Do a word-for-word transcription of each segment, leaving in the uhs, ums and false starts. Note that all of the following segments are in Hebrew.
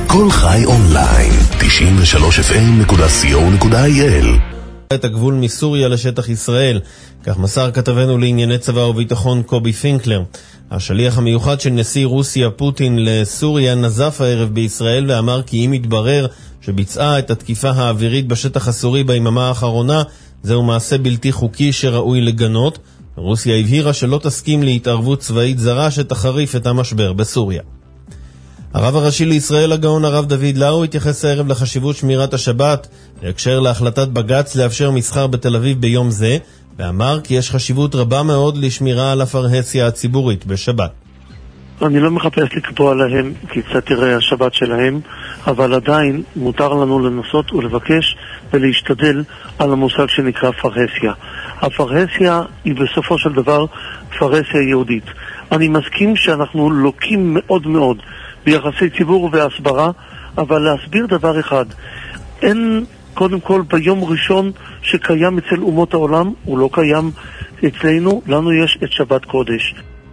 כל חי אונליין, תשעים ושלוש אף אם נקודה סי או נקודה איי אל. את הגבול מסוריה לשטח ישראל, כך מסר כתבנו לענייני צבא וביטחון קובי פינקלר. השליח המיוחד של נשיא רוסיה פוטין לסוריה נזף הערב בישראל ואמר כי אם יתברר שביצעה את התקיפה האווירית בשטח הסורי ביממה האחרונה, זהו מעשה בלתי חוקי שראוי לגנות. רוסיה הבהירה שלא תסכים להתערבות צבאית זרה שתחריף את המשבר בסוריה. הרב הראשי לישראל הגאון הרב דוד לאו התייחס הערב לחשיבות שמירת השבת להקשר להחלטת בג"ץ לאפשר מסחר בתל אביב ביום זה, ואמר כי יש חשיבות רבה מאוד לשמירה על הפרהסיה הציבורית בשבת. אני לא מחפש לקבוע להם כיצד תראה השבת שלהם, אבל עדיין מותר לנו לנסות ולבקש ולהשתדל על המושג שנקרא פרהסיה. הפרהסיה היא בסופו של דבר פרהסיה יהודית. אני מסכים שאנחנו לוקים מאוד מאוד ביחסי ציבור ובהסברה, אבל להסביר דבר אחד, אין קודם כל ביום ראשון שקיים אצל אומות העולם, הוא לא קיים אצלנו, לנו יש את שבת קודש.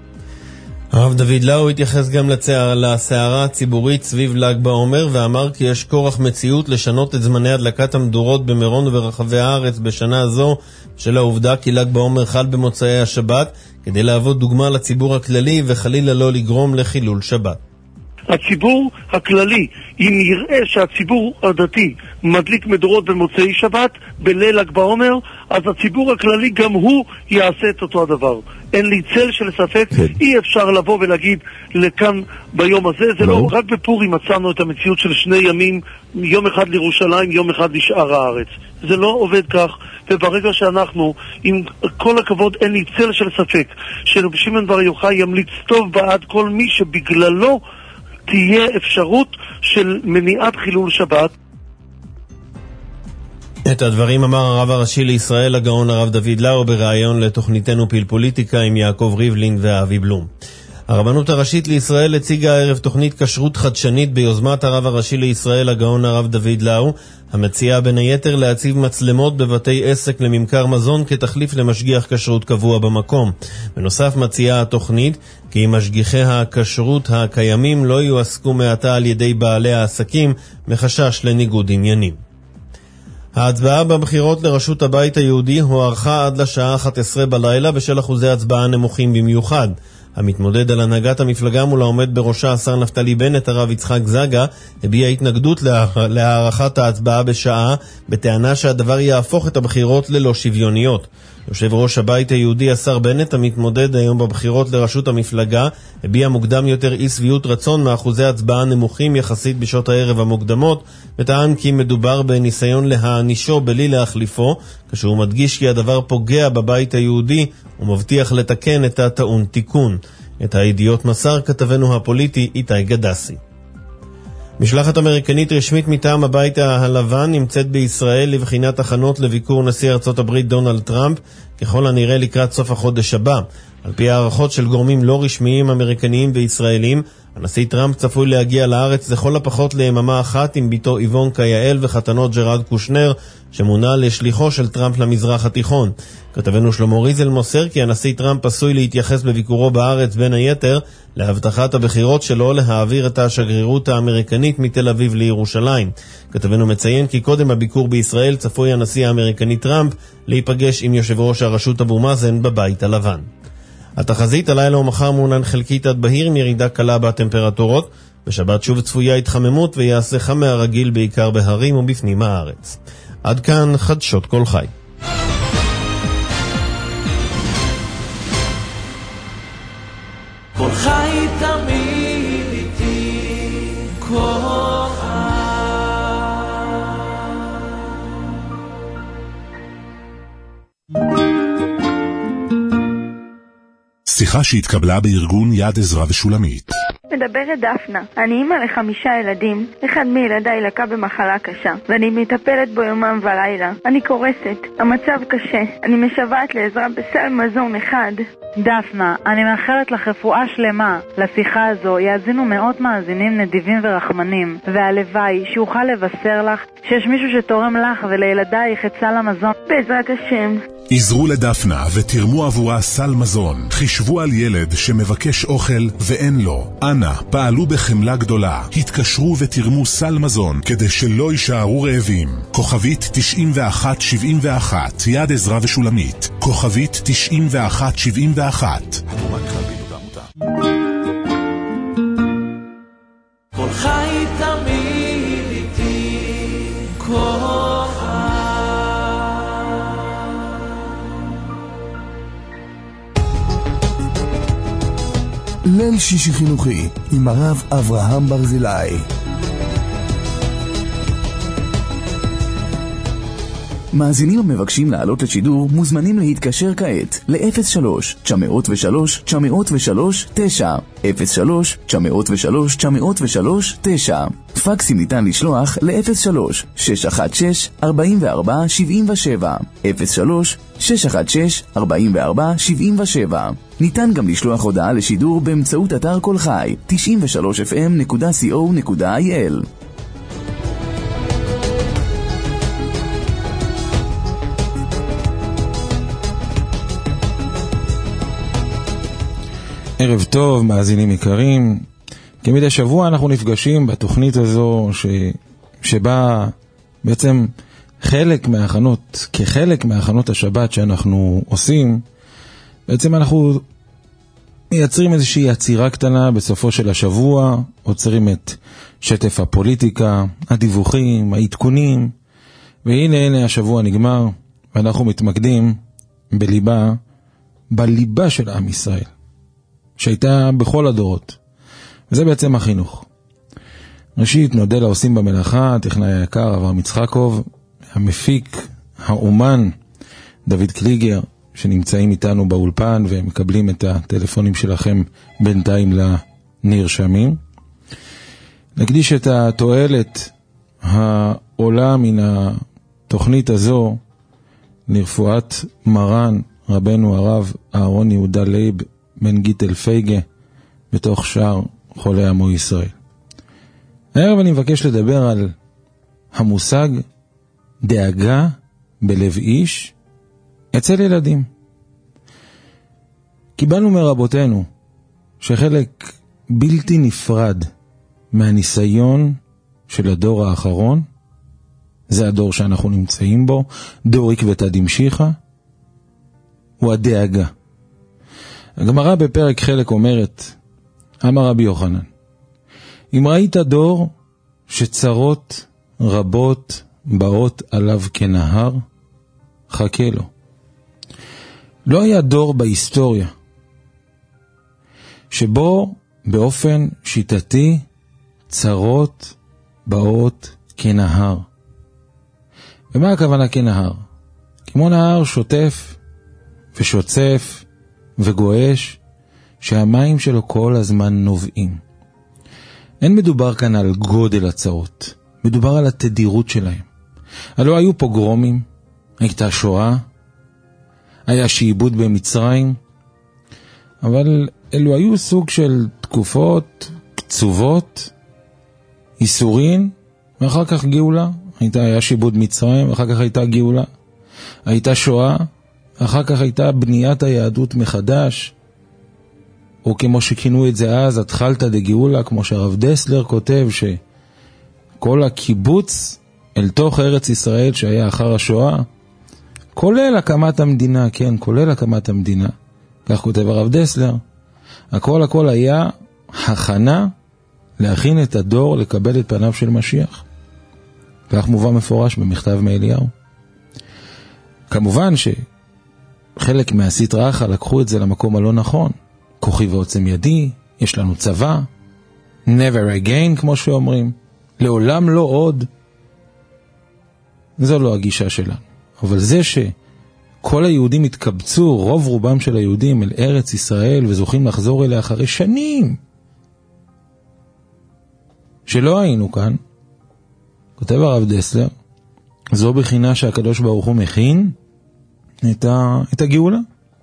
הרב דוד לאו התייחס גם לסערה הציבורית סביב ל"ג בעומר ואמר כי יש כורח מציאות לשנות את זמני הדלקת המדורות במירון וברחבי הארץ בשנה זו של העובדה כי ל"ג בעומר חל במוצאי השבת כדי להוות דוגמה לציבור הכללי וחלילה לא לגרום לחילול שבת. הציבור הכללי, אם יראה שהציבור הדתי מדליק מדורות במוצאי שבת, בליל ל"ג בעומר, אז הציבור הכללי גם הוא יעשה את אותו הדבר. אין לי צל של ספק, כן. אי אפשר לבוא ולהגיד לכאן ביום הזה, זה לא, רק בפורים מצאנו את המציאות של שני ימים, יום אחד לירושלים, יום אחד לשאר הארץ. זה לא עובד כך, וברגע שאנחנו, עם כל הכבוד, אין לי צל של ספק, שרבי שמעון בר יוחאי ימליץ טוב בעד כל מי שבגללו תהיה אפשרות של מניעת חילול שבת. את הדברים אמר הרב הראשי לישראל הגאון הרב דוד לאו בראיון לתוכניתנו פיל פוליטיקה עם יעקב ריבלין ואבי בלום. הרבנות הראשית לישראל הציגה הערב תוכנית כשרות חדשנית ביוזמת הרב הראשי לישראל הגאון הרב דוד לאו, המציעה בין היתר להציב מצלמות בבתי עסק לממכר מזון כתחליף למשגיח כשרות קבוע במקום. בנוסף מציעה התוכנית כי משגיחי הכשרות הקיימים לא יועסקו מעתה על ידי בעלי העסקים מחשש לניגוד עניינים. ההצבעה בבחירות לראשות הבית היהודי הוארכה עד לשעה אחת עשרה בלילה בשל אחוזי הצבעה נמוכים במיוחד. המתמודד על הנהגת המפלגה מול העומד בראשה השר נפתלי בנט, הרב יצחק זגה, הביע התנגדות להארכת ההצבעה בשעה, בטענה שהדבר יהפוך את הבחירות ללא שוויוניות. יושב ראש הבית היהודי השר בנט, המתמודד היום בבחירות לראשות המפלגה, הביע מוקדם יותר אי שביעות רצון מאחוזי הצבעה נמוכים יחסית בשעות הערב המוקדמות, וטען כי מדובר בניסיון להענישו בלי להחליפו, כשהוא מדגיש כי הדבר פוגע בבית היהודי ומבטיח לתקן את הטעון תיקון. את הידיעות מסר כתבנו הפוליטי איתי גדסי. משלחת אמריקנית רשמית מטעם הבית הלבן נמצאת בישראל לבחינת הכנות לביקור נשיא ארצות הברית דונלד טראמפ, ככל הנראה לקראת סוף החודש הבא. על פי הערכות של גורמים לא רשמיים אמריקניים וישראלים, הנשיא טראמפ צפוי להגיע לארץ לכל הפחות ליממה אחת עם ביתו איוונקה יעל וחתנו ג'רד קושנר, שמונה לשליחו של טראמפ למזרח התיכון. כתבנו שלמה ריזל מוסר כי הנשיא טראמפ עשוי להתייחס בביקורו בארץ בין היתר להבטחת הבחירות שלו להעביר את השגרירות האמריקנית מתל אביב לירושלים. כתבנו מציין כי קודם הביקור בישראל צפוי הנשיא האמריקני טראמפ להיפגש עם יושב ראש הרשות אבו מאזן בבית הלבן. התחזית הלילה ומחר מעונן חלקית עד בהיר עם ירידה קלה בטמפרטורות. בשבת שוב צפויה התחממות ויעשה חם מהרגיל בעיקר בהרים ובפנים הארץ. עד כאן חדשות כל חי. כל חי תמיד איתי, כל חי. שיחה שהתקבלה בארגון יד עזרא ושולמית. מדברת דפנה. אני אימא לחמישה ילדים. אחד מילדיי לקה במחלה קשה, ואני מטפלת בו יומם ולילה. אני קורסת. המצב קשה. אני משוועת לעזרה בסל מזון אחד. דפנה, אני מאחלת לך רפואה שלמה. לשיחה הזו יאזינו מאות מאזינים נדיבים ורחמנים, והלוואי שיוכל לבשר לך שיש מישהו שתורם לך ולילדייך את סל המזון. בעזרת השם. עזרו לדפנה ותרמו עבורה סל מזון. חישבו על ילד שמבקש אוכל ואין לו. אנא, פעלו בחמלה גדולה. התקשרו ותרמו סל מזון כדי שלא יישארו רעבים. כוכבית תשעים ואחת שבעים ואחת, יד עזרא ושולמית. כוכבית תשעים ואחת שבעים ואחת. התרומה כלל פעילות העמותה. כל חי תמיד איתי, כל ליל שישי חינוכי עם הרב אברהם ברזילי. מאזינים המבקשים לעלות לשידור מוזמנים להתקשר כעת ל-אפס שלוש תשע אפס שלוש תשע אפס שלוש תשע אפס שלוש תשע אפס שלוש תשע אפס שלוש תשע. פקסים ניתן לשלוח ל-אפס שלוש שש אחת שש ארבע ארבע שבע שבע אפס שלוש שש אחת שש ארבע ארבע שבע שבע. ניתן גם לשלוח הודעה לשידור באמצעות אתר כל חי תשעים ושלוש אף אם נקודה סי או נקודה איי אל. ערב טוב, מאזינים יקרים. כמדי שבוע אנחנו נפגשים בתוכנית הזו ש... שבה בעצם חלק מההכנות, כחלק מההכנות השבת שאנחנו עושים, בעצם אנחנו מייצרים איזושהי יצירה קטנה בסופו של השבוע, עוצרים את שטף הפוליטיקה, הדיווחים, העדכונים, והנה הנה השבוע נגמר, ואנחנו מתמקדים בליבה, בליבה של עם ישראל, שהייתה בכל הדורות, וזה בעצם החינוך. ראשית נודה לעושים במלאכה, הטכנאי היקר אברהם יצחקוב, המפיק, האומן דוד קליגר, שנמצאים איתנו באולפן ומקבלים את הטלפונים שלכם בינתיים לנרשמים. נקדיש את התועלת העולה מן התוכנית הזו לרפואת מרן רבנו הרב אהרון יהודה לייב בן גיטל פייגה בתוך שאר חולי עמו ישראל. הערב אני מבקש לדבר על המושג דאגה בלב איש אצל ילדים. קיבלנו מרבותינו שחלק בלתי נפרד מהניסיון של הדור האחרון, זה הדור שאנחנו נמצאים בו, דור עקבתא דמשיחא, הוא הדאגה. הגמרא בפרק חלק אומרת, אמר רבי יוחנן, אם ראית דור שצרות רבות באות עליו כנהר, חכה לו. לא היה דור בהיסטוריה שבו באופן שיטתי צרות באות כנהר. ומה הכוונה כנהר? כמו נהר שוטף ושוצף וגואש שהמים שלו כל הזמן נובעים. אין מדובר כאן על גודל הצרות, מדובר על התדירות שלהם. הלא היו פוגרומים, הייתה שואה, היה שעבוד במצרים, אבל אלו היו סוג של תקופות קצובות, איסורים, ואחר כך גאולה. הייתה, היה שעבוד מצרים, ואחר כך הייתה גאולה. הייתה שואה, אחר כך הייתה בניית היהדות מחדש, או כמו שכינו את זה אז, התחלתא דגאולה, כמו שהרב דסלר כותב, שכל הקיבוץ אל תוך ארץ ישראל שהיה אחר השואה, כולל הקמת המדינה, כן, כולל הקמת המדינה, כך כותב הרב דסלר, הכל הכל היה הכנה להכין את הדור לקבל את פניו של משיח. כך מובא מפורש במכתב מאליהו. כמובן שחלק מהסטרא אחרא לקחו את זה למקום הלא נכון, כוחי ועוצם ידי, יש לנו צבא, never again כמו שאומרים, לעולם לא עוד. זו לא הגישה שלנו. אבל זה שכל היהודים התקבצו, רוב רובם של היהודים אל ארץ ישראל וזוכים לחזור אליה אחרי שנים שלא היינו כאן, כותב הרב דסלר, זו בחינה שהקדוש ברוך הוא מכין את, ה... את הגאולה.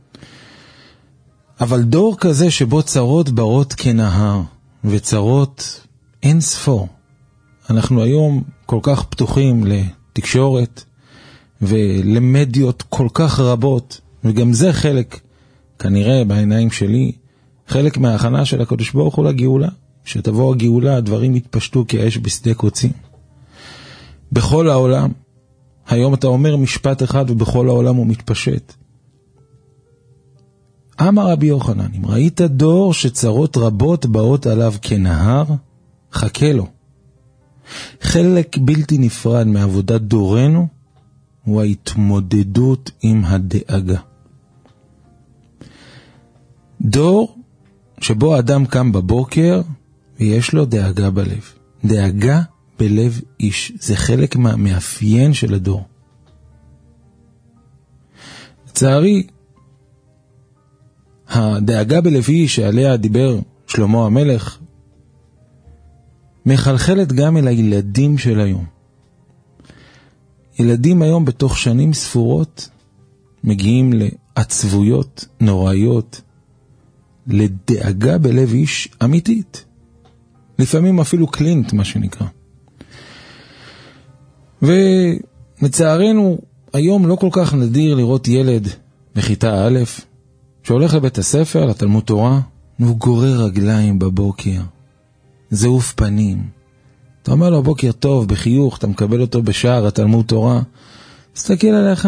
אבל דור כזה שבו צרות ברות כנהר וצרות אין ספור, אנחנו היום כל כך פתוחים לתקשורת ולמדיות כל כך רבות, וגם זה חלק, כנראה בעיניים שלי, חלק מההכנה של הקדוש ברוך הוא לגאולה. שתבוא הגאולה, הדברים יתפשטו כאש בשדה קוצים. בכל העולם, היום אתה אומר משפט אחד ובכל העולם הוא מתפשט. אמר רבי יוחנן, אם ראית דור שצרות רבות באות עליו כנהר, חכה לו. חלק בלתי נפרד מעבודת דורנו הוא ההתמודדות עם הדאגה. דור שבו אדם קם בבוקר ויש לו דאגה בלב. דאגה בלב איש. זה חלק מהמאפיין של הדור. לצערי, הדאגה בלב איש שעליה דיבר שלמה המלך, מחלחלת גם אל הילדים של היום. ילדים היום בתוך שנים ספורות מגיעים לעצבויות נוראיות, לדאגה בלב איש אמיתית. לפעמים אפילו קלינט, מה שנקרא. ולצערנו, היום לא כל כך נדיר לראות ילד בכיתה א', שהולך לבית הספר, לתלמוד תורה, והוא גורר רגליים בבוקר. זעוף פנים. אתה אומר לו בוקר טוב, בחיוך, אתה מקבל אותו בשער התלמוד תורה. תסתכל עליך,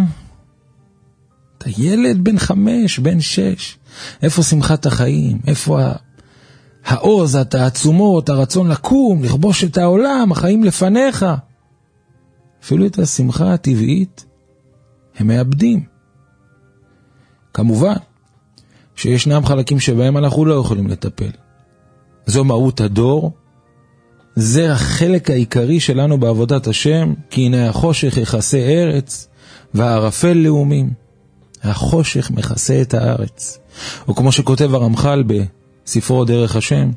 אתה ילד בן חמש, בן שש. איפה שמחת החיים? איפה ה... העוז, התעצומות, הרצון לקום, לכבוש את העולם, החיים לפניך? אפילו את השמחה הטבעית הם מאבדים. כמובן שישנם חלקים שבהם אנחנו לא יכולים לטפל. זו מהות הדור, זה החלק העיקרי שלנו בעבודת השם, כי הנה החושך יכסה ארץ והערפל לאומים. החושך מכסה את הארץ. או כמו שכותב הרמח"ל בספרו דרך השם,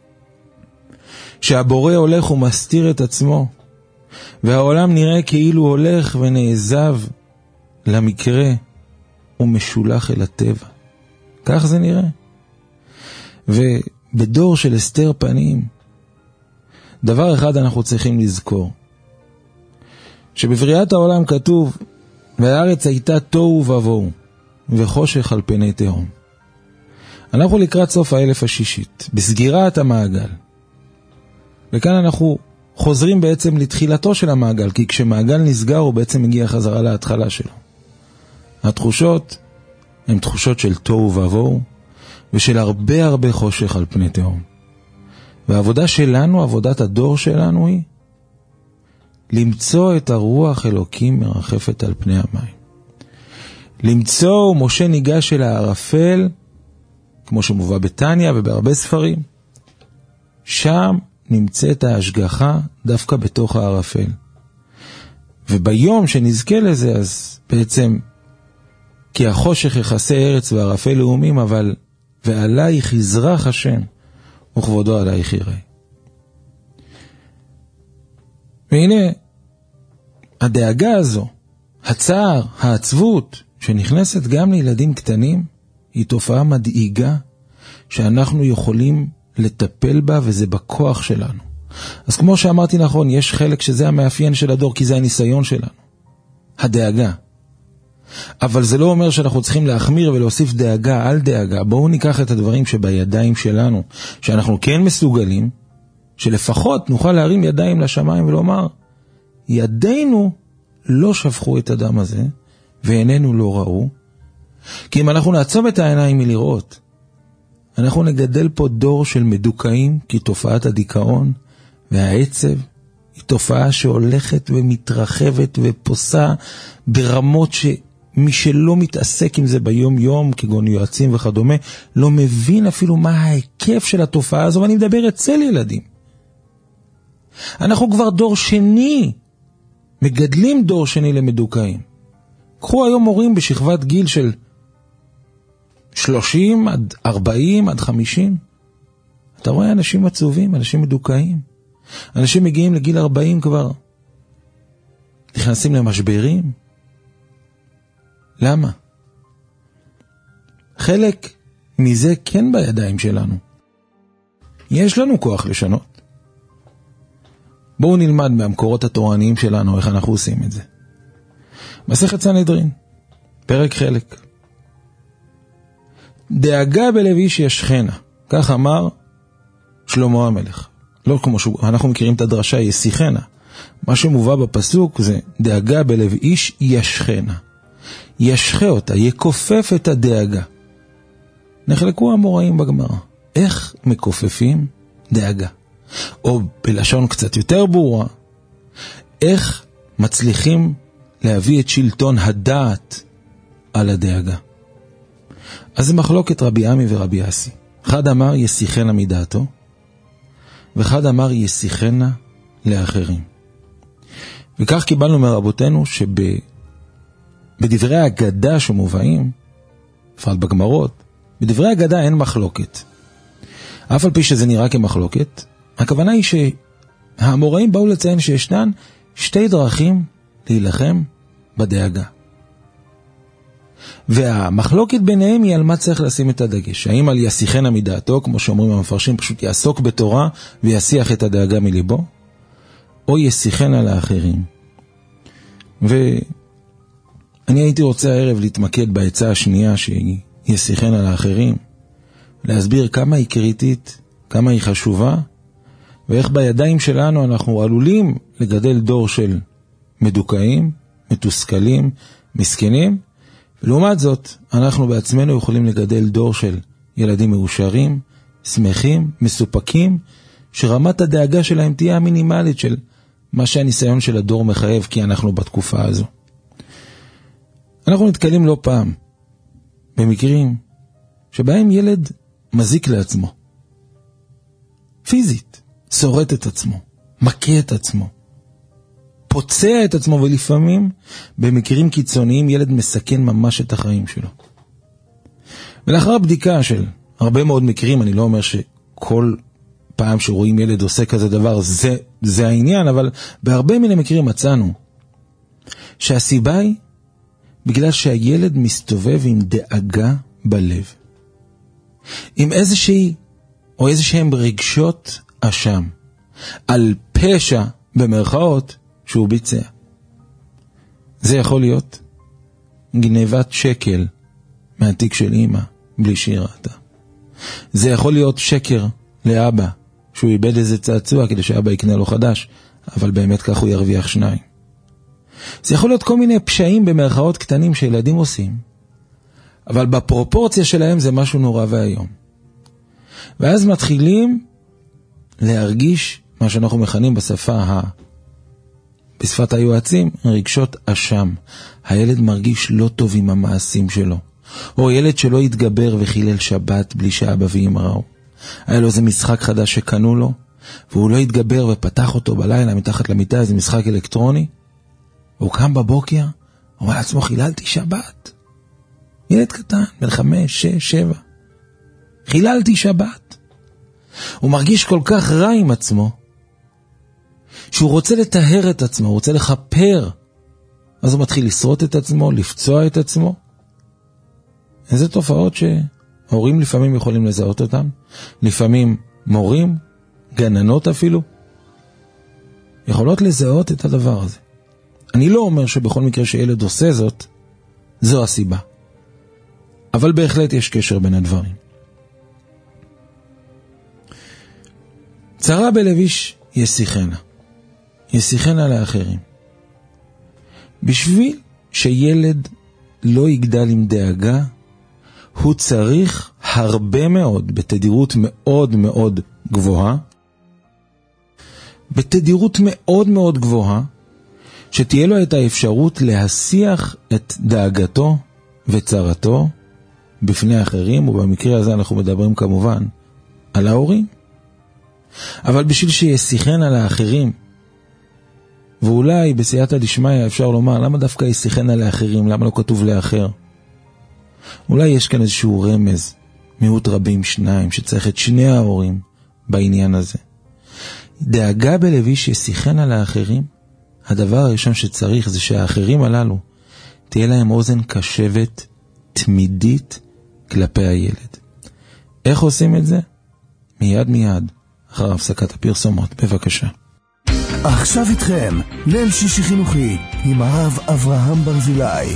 שהבורא הולך ומסתיר את עצמו, והעולם נראה כאילו הולך ונעזב למקרה ומשולח אל הטבע. כך זה נראה. ובדור של הסתר פנים, דבר אחד אנחנו צריכים לזכור, שבבריאת העולם כתוב, והארץ הייתה תוהו ובוהו, וחושך על פני תהום. אנחנו לקראת סוף האלף השישית, בסגירת המעגל. וכאן אנחנו חוזרים בעצם לתחילתו של המעגל, כי כשמעגל נסגר הוא בעצם מגיע חזרה להתחלה שלו. התחושות הן תחושות של תוהו ובוהו, ושל הרבה הרבה חושך על פני תהום. והעבודה שלנו, עבודת הדור שלנו היא למצוא את הרוח אלוקים מרחפת על פני המים. למצוא, משה ניגש אל הערפל, כמו שמובא בתניה ובהרבה ספרים, שם נמצאת ההשגחה דווקא בתוך הערפל. וביום שנזכה לזה, אז בעצם, כי החושך יכסה ארץ והערפל לאומים, אבל ועלייך יזרח השם, וכבודו עלייך יראה. והנה, הדאגה הזו, הצער, העצבות, שנכנסת גם לילדים קטנים, היא תופעה מדאיגה, שאנחנו יכולים לטפל בה, וזה בכוח שלנו. אז כמו שאמרתי נכון, יש חלק שזה המאפיין של הדור, כי זה הניסיון שלנו. הדאגה. אבל זה לא אומר שאנחנו צריכים להחמיר ולהוסיף דאגה על דאגה. בואו ניקח את הדברים שבידיים שלנו, שאנחנו כן מסוגלים, שלפחות נוכל להרים ידיים לשמיים ולומר, ידינו לא שפכו את הדם הזה, ועינינו לא ראו, כי אם אנחנו נעצום את העיניים מלראות, אנחנו נגדל פה דור של מדוכאים, כי תופעת הדיכאון והעצב היא תופעה שהולכת ומתרחבת ופוסה ברמות שמי שלא מתעסק עם זה ביום יום, כגון יועצים וכדומה, לא מבין אפילו מה ההיקף של התופעה הזו, ואני מדבר אצל ילדים. אנחנו כבר דור שני, מגדלים דור שני למדוכאים. קחו היום מורים בשכבת גיל של שלושים עד ארבעים עד חמישים. אתה רואה אנשים עצובים, אנשים מדוכאים. אנשים מגיעים לגיל ארבעים כבר, נכנסים למשברים. למה? חלק מזה כן בידיים שלנו. יש לנו כוח לשנות. בואו נלמד מהמקורות התורניים שלנו איך אנחנו עושים את זה. מסכת סנהדרין, פרק חלק. דאגה בלב איש ישכנה, כך אמר שלמה המלך. לא כמו שאנחנו מכירים את הדרשה ישיחנה. מה שמובא בפסוק זה דאגה בלב איש ישכנה. ישכה אותה, יקופף את הדאגה. נחלקו המוראים בגמרא. איך מקופפים דאגה? או בלשון קצת יותר ברורה, איך מצליחים להביא את שלטון הדעת על הדאגה? אז זה מחלוקת רבי עמי ורבי אסי. אחד אמר ישיחנה מדעתו, ואחד אמר ישיחנה לאחרים. וכך קיבלנו מרבותינו שבדברי האגדה שמובאים, בפרט בגמרות, בדברי האגדה אין מחלוקת. אף על פי שזה נראה כמחלוקת, הכוונה היא שהאמוראים באו לציין שישנן שתי דרכים להילחם בדאגה. והמחלוקת ביניהם היא על מה צריך לשים את הדגש. האם על ישיחנה מדעתו, כמו שאומרים המפרשים, פשוט יעסוק בתורה ויסיח את הדאגה מליבו, או ישיחנה לאחרים. ואני הייתי רוצה הערב להתמקד בעצה השנייה שהיא ישיחנה לאחרים, להסביר כמה היא קריטית, כמה היא חשובה, ואיך בידיים שלנו אנחנו עלולים לגדל דור של מדוכאים, מתוסכלים, מסכנים, ולעומת זאת אנחנו בעצמנו יכולים לגדל דור של ילדים מאושרים, שמחים, מסופקים, שרמת הדאגה שלהם תהיה המינימלית של מה שהניסיון של הדור מחייב, כי אנחנו בתקופה הזו. אנחנו נתקלים לא פעם במקרים שבהם ילד מזיק לעצמו, פיזית, שורט את עצמו, מכה את עצמו, פוצע את עצמו, ולפעמים במקרים קיצוניים ילד מסכן ממש את החיים שלו. ולאחר בדיקה של הרבה מאוד מקרים, אני לא אומר שכל פעם שרואים ילד עושה כזה דבר זה, זה העניין, אבל בהרבה מן המקרים מצאנו שהסיבה היא בגלל שהילד מסתובב עם דאגה בלב, עם איזושהי או איזשהם רגשות אשם על פשע במרכאות שהוא ביצע. זה יכול להיות גנבת שקל מהתיק של אמא בלי שהיא ראתה. זה יכול להיות שקר לאבא שהוא איבד איזה צעצוע כדי שאבא יקנה לו חדש, אבל באמת כך הוא ירוויח שניים. זה יכול להיות כל מיני פשעים במרכאות קטנים שילדים עושים, אבל בפרופורציה שלהם זה משהו נורא והיום. ואז מתחילים להרגיש מה שאנחנו מכנים בשפה ה... בשפת היועצים, רגשות אשם. הילד מרגיש לא טוב עם המעשים שלו. או ילד שלא יתגבר וחילל שבת בלי שאבא ואמא ראו. היה לו איזה משחק חדש שקנו לו, והוא לא יתגבר ופתח אותו בלילה מתחת למיטה, איזה משחק אלקטרוני. והוא קם בבוקר, הוא אומר לעצמו, חיללתי שבת. ילד קטן, בן חמש, שש, שבע. חיללתי שבת. הוא מרגיש כל כך רע עם עצמו, שהוא רוצה לטהר את עצמו, הוא רוצה לחפר. אז הוא מתחיל לשרוט את עצמו, לפצוע את עצמו. איזה תופעות שהורים לפעמים יכולים לזהות אותם, לפעמים מורים, גננות אפילו, יכולות לזהות את הדבר הזה. אני לא אומר שבכל מקרה שילד עושה זאת, זו הסיבה. אבל בהחלט יש קשר בין הדברים. צרה בלב איש ישיחנה. ישיחנה לאחרים. בשביל שילד לא יגדל עם דאגה, הוא צריך הרבה מאוד, בתדירות מאוד מאוד גבוהה, בתדירות מאוד מאוד גבוהה, שתהיה לו את האפשרות להסיח את דאגתו וצרתו בפני אחרים, ובמקרה הזה אנחנו מדברים כמובן על ההורים. אבל בשביל שישיחנה לאחרים, ואולי בסייעתא דשמיא אפשר לומר, למה דווקא ישיחנה לאחרים? למה לא כתוב לאחר? אולי יש כאן איזשהו רמז, מיעוט רבים שניים, שצריך את שני ההורים בעניין הזה. דאגה בלב איש ישיחנה לאחרים, הדבר הראשון שצריך זה שהאחרים הללו, תהיה להם אוזן קשבת תמידית כלפי הילד. איך עושים את זה? מיד מיד, אחר הפסקת הפרסומות. בבקשה. עכשיו איתכם, ליל שישי חינוכי, עם הרב אברהם ברזילי.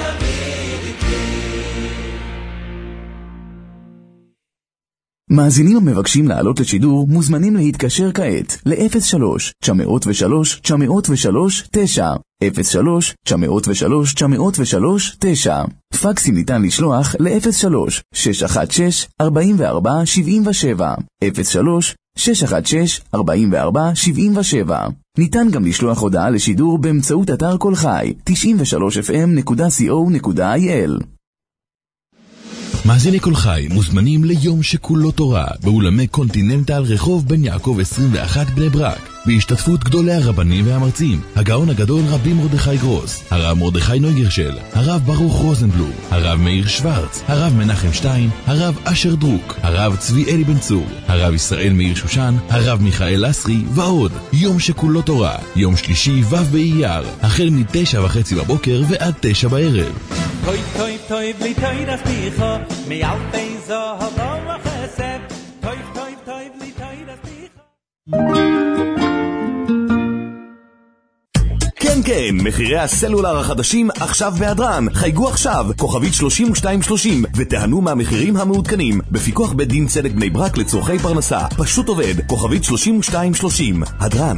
מאזינים המבקשים לעלות לשידור מוזמנים להתקשר כעת ל-אפס שלוש תשע אפס שלוש תשע אפס שלוש תשע אפס שלוש תשע אפס שלוש תשע אפס שלוש תשע. פקסים ניתן לשלוח ל-אפס שלוש שש אחת שש ארבע ארבע שבע שבע אפס שלוש שש אחת שש ארבע ארבע שבע שבע. ניתן גם לשלוח הודעה לשידור באמצעות אתר כל חי תשעים ושלוש אף אם נקודה סי או נקודה איי אל. מאזיני כל חי מוזמנים ליום שכולו תורה באולמי קונטיננטל רחוב בן יעקב עשרים ואחת בני ברק, בהשתתפות גדולי הרבנים והמרצים, הגאון הגדול רבי מרדכי גרוס, הרב מרדכי נויגרשל, הרב ברוך רוזנבלום, הרב מאיר שוורץ, הרב מנחם שטיין, הרב אשר דרוק, הרב צבי אלי בן צור, הרב ישראל מאיר שושן, הרב מיכאל לסרי ועוד. יום שכולו תורה, יום שלישי ו' באייר, החל מתשע וחצי בבוקר ועד תשע בערב. טוי טוי טוי בלי טוי דספיחה מאלפי זהב וחסד טוי טוי טוי בלי טוי דספיחה. כן כן, מחירי הסלולר החדשים עכשיו בהדרן. חייגו עכשיו, כוכבית שלושים ושתיים שלושים, ותהנו מהמחירים המעודכנים. בפיקוח בית דין צדק בני ברק לצורכי פרנסה. פשוט עובד, כוכבית שלושים ושתיים שלושים. הדרן.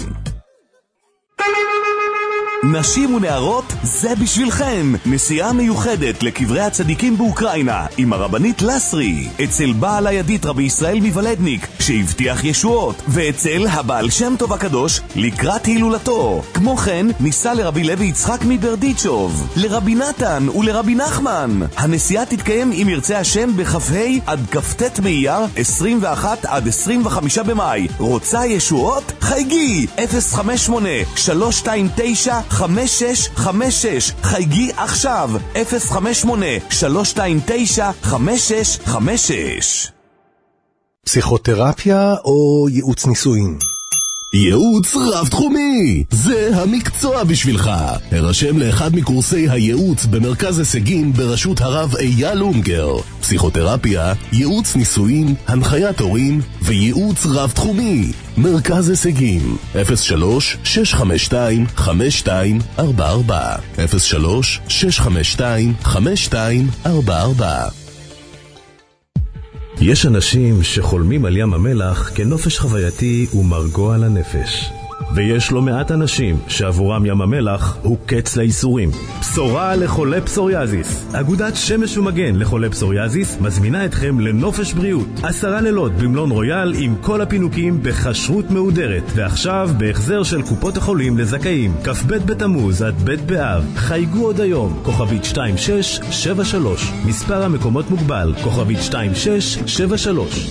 נשים ונערות, זה בשבילכם. נסיעה מיוחדת לקברי הצדיקים באוקראינה עם הרבנית לסרי, אצל בעל הידית רבי ישראל מבלדניק שהבטיח ישועות, ואצל הבעל שם טוב הקדוש לקראת הילולתו. כמו כן ניסה לרבי לוי יצחק מברדיצ'וב, לרבי נתן ולרבי נחמן. הנסיעה תתקיים אם ירצה השם בכ"ה עד כ"ט מאייר עשרים ואחת עד עשרים וחמישה במאי. רוצה ישועות? חייגי אפס חמש שמונה שלוש שתיים תשע חמש שש חמש שש. חייגי עכשיו אפס חמש שמונה שלוש שתיים תשע חמש שש חמש שש. פסיכותרפיה או ייעוץ נישואין? ייעוץ רב תחומי, זה המקצוע בשבילך. הרשם לאחד מקורסי הייעוץ במרכז הישגים בראשות הרב אייל אונגר. פסיכותרפיה, ייעוץ נישואין, הנחיית הורים וייעוץ רב תחומי. מרכז הישגים אפס שלוש שש חמש שתיים חמש שתיים ארבע ארבע אפס שלוש שש חמש שתיים חמש שתיים ארבע ארבע. יש אנשים שחולמים על ים המלח כנופש חווייתי ומרגוע לנפש. ויש לא מעט אנשים שעבורם ים המלח הוא קץ לאיסורים. בשורה לחולי פסוריאזיס. אגודת שמש ומגן לחולי פסוריאזיס מזמינה אתכם לנופש בריאות. עשרה לילות במלון רויאל עם כל הפינוקים בחשרות מהודרת. ועכשיו בהחזר של קופות החולים לזכאים. כ"ב בתמוז עד ב' באב. חייגו עוד היום. כוכבית שתיים שש שבע שלוש. מספר המקומות מוגבל. כוכבית שתיים שש שבע שלוש.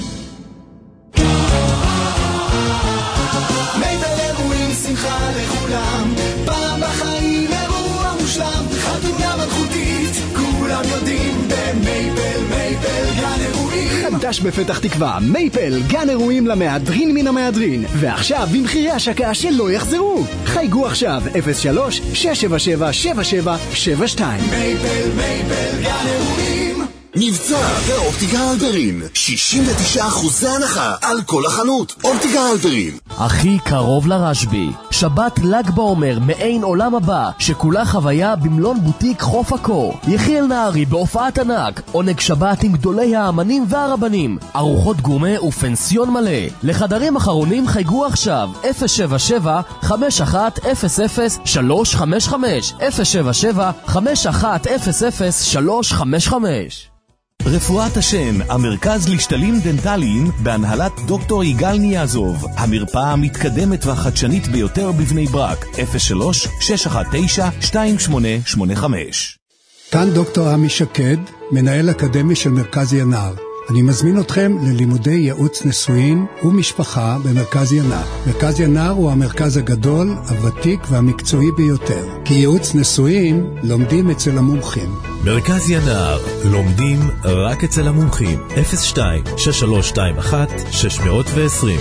שמחה לכולם, פעם בחיים אירוע מושלם, חתונה מלכותית, כולם יודעים במייפל, מייפל גן אירועים. חדש בפתח תקווה, מייפל גן אירועים למהדרין מן המהדרין, ועכשיו במחירי השקה שלא יחזרו. חייגו עכשיו אפס שלוש שש שבע שבע שבע שבע שבע שתיים. מייפל, מייפל גן אירועים. מבצע באופטיקה הלפרין, שישים ותשעה אחוזי הנחה על כל החנות. אופטיקה הלפרין, הכי קרוב לרשבי, שבת ל"ג בעומר מעין עולם הבא, שכולה חוויה במלון בוטיק חוף הקור. יחיאל נהרי בהופעת ענק, עונג שבת עם גדולי האמנים והרבנים, ארוחות גורמה ופנסיון מלא. לחדרים אחרונים חייגו עכשיו אפס שבע שבע חמש אחת אפס אפס שלוש חמש חמש אפס שבע שבע חמש אחת אפס אפס שלוש חמש חמש. רפואת השן, המרכז לשתלים דנטליים בהנהלת דוקטור יגאל ניאזוב, המרפאה המתקדמת והחדשנית ביותר בבני ברק. אפס שלוש שש אחת תשע שתיים שמונה שמונה חמש. כאן דוקטור עמי שקד, מנהל אקדמי של מרכז ינר. אני מזמין אתכם ללימודי ייעוץ נישואין ומשפחה במרכז ינר. מרכז ינר הוא המרכז הגדול, הוותיק והמקצועי ביותר. כי ייעוץ נישואין לומדים אצל המומחים. מרכז ינר, לומדים רק אצל המומחים. אפס שתיים שש שלוש שתיים אחת שש עשרים.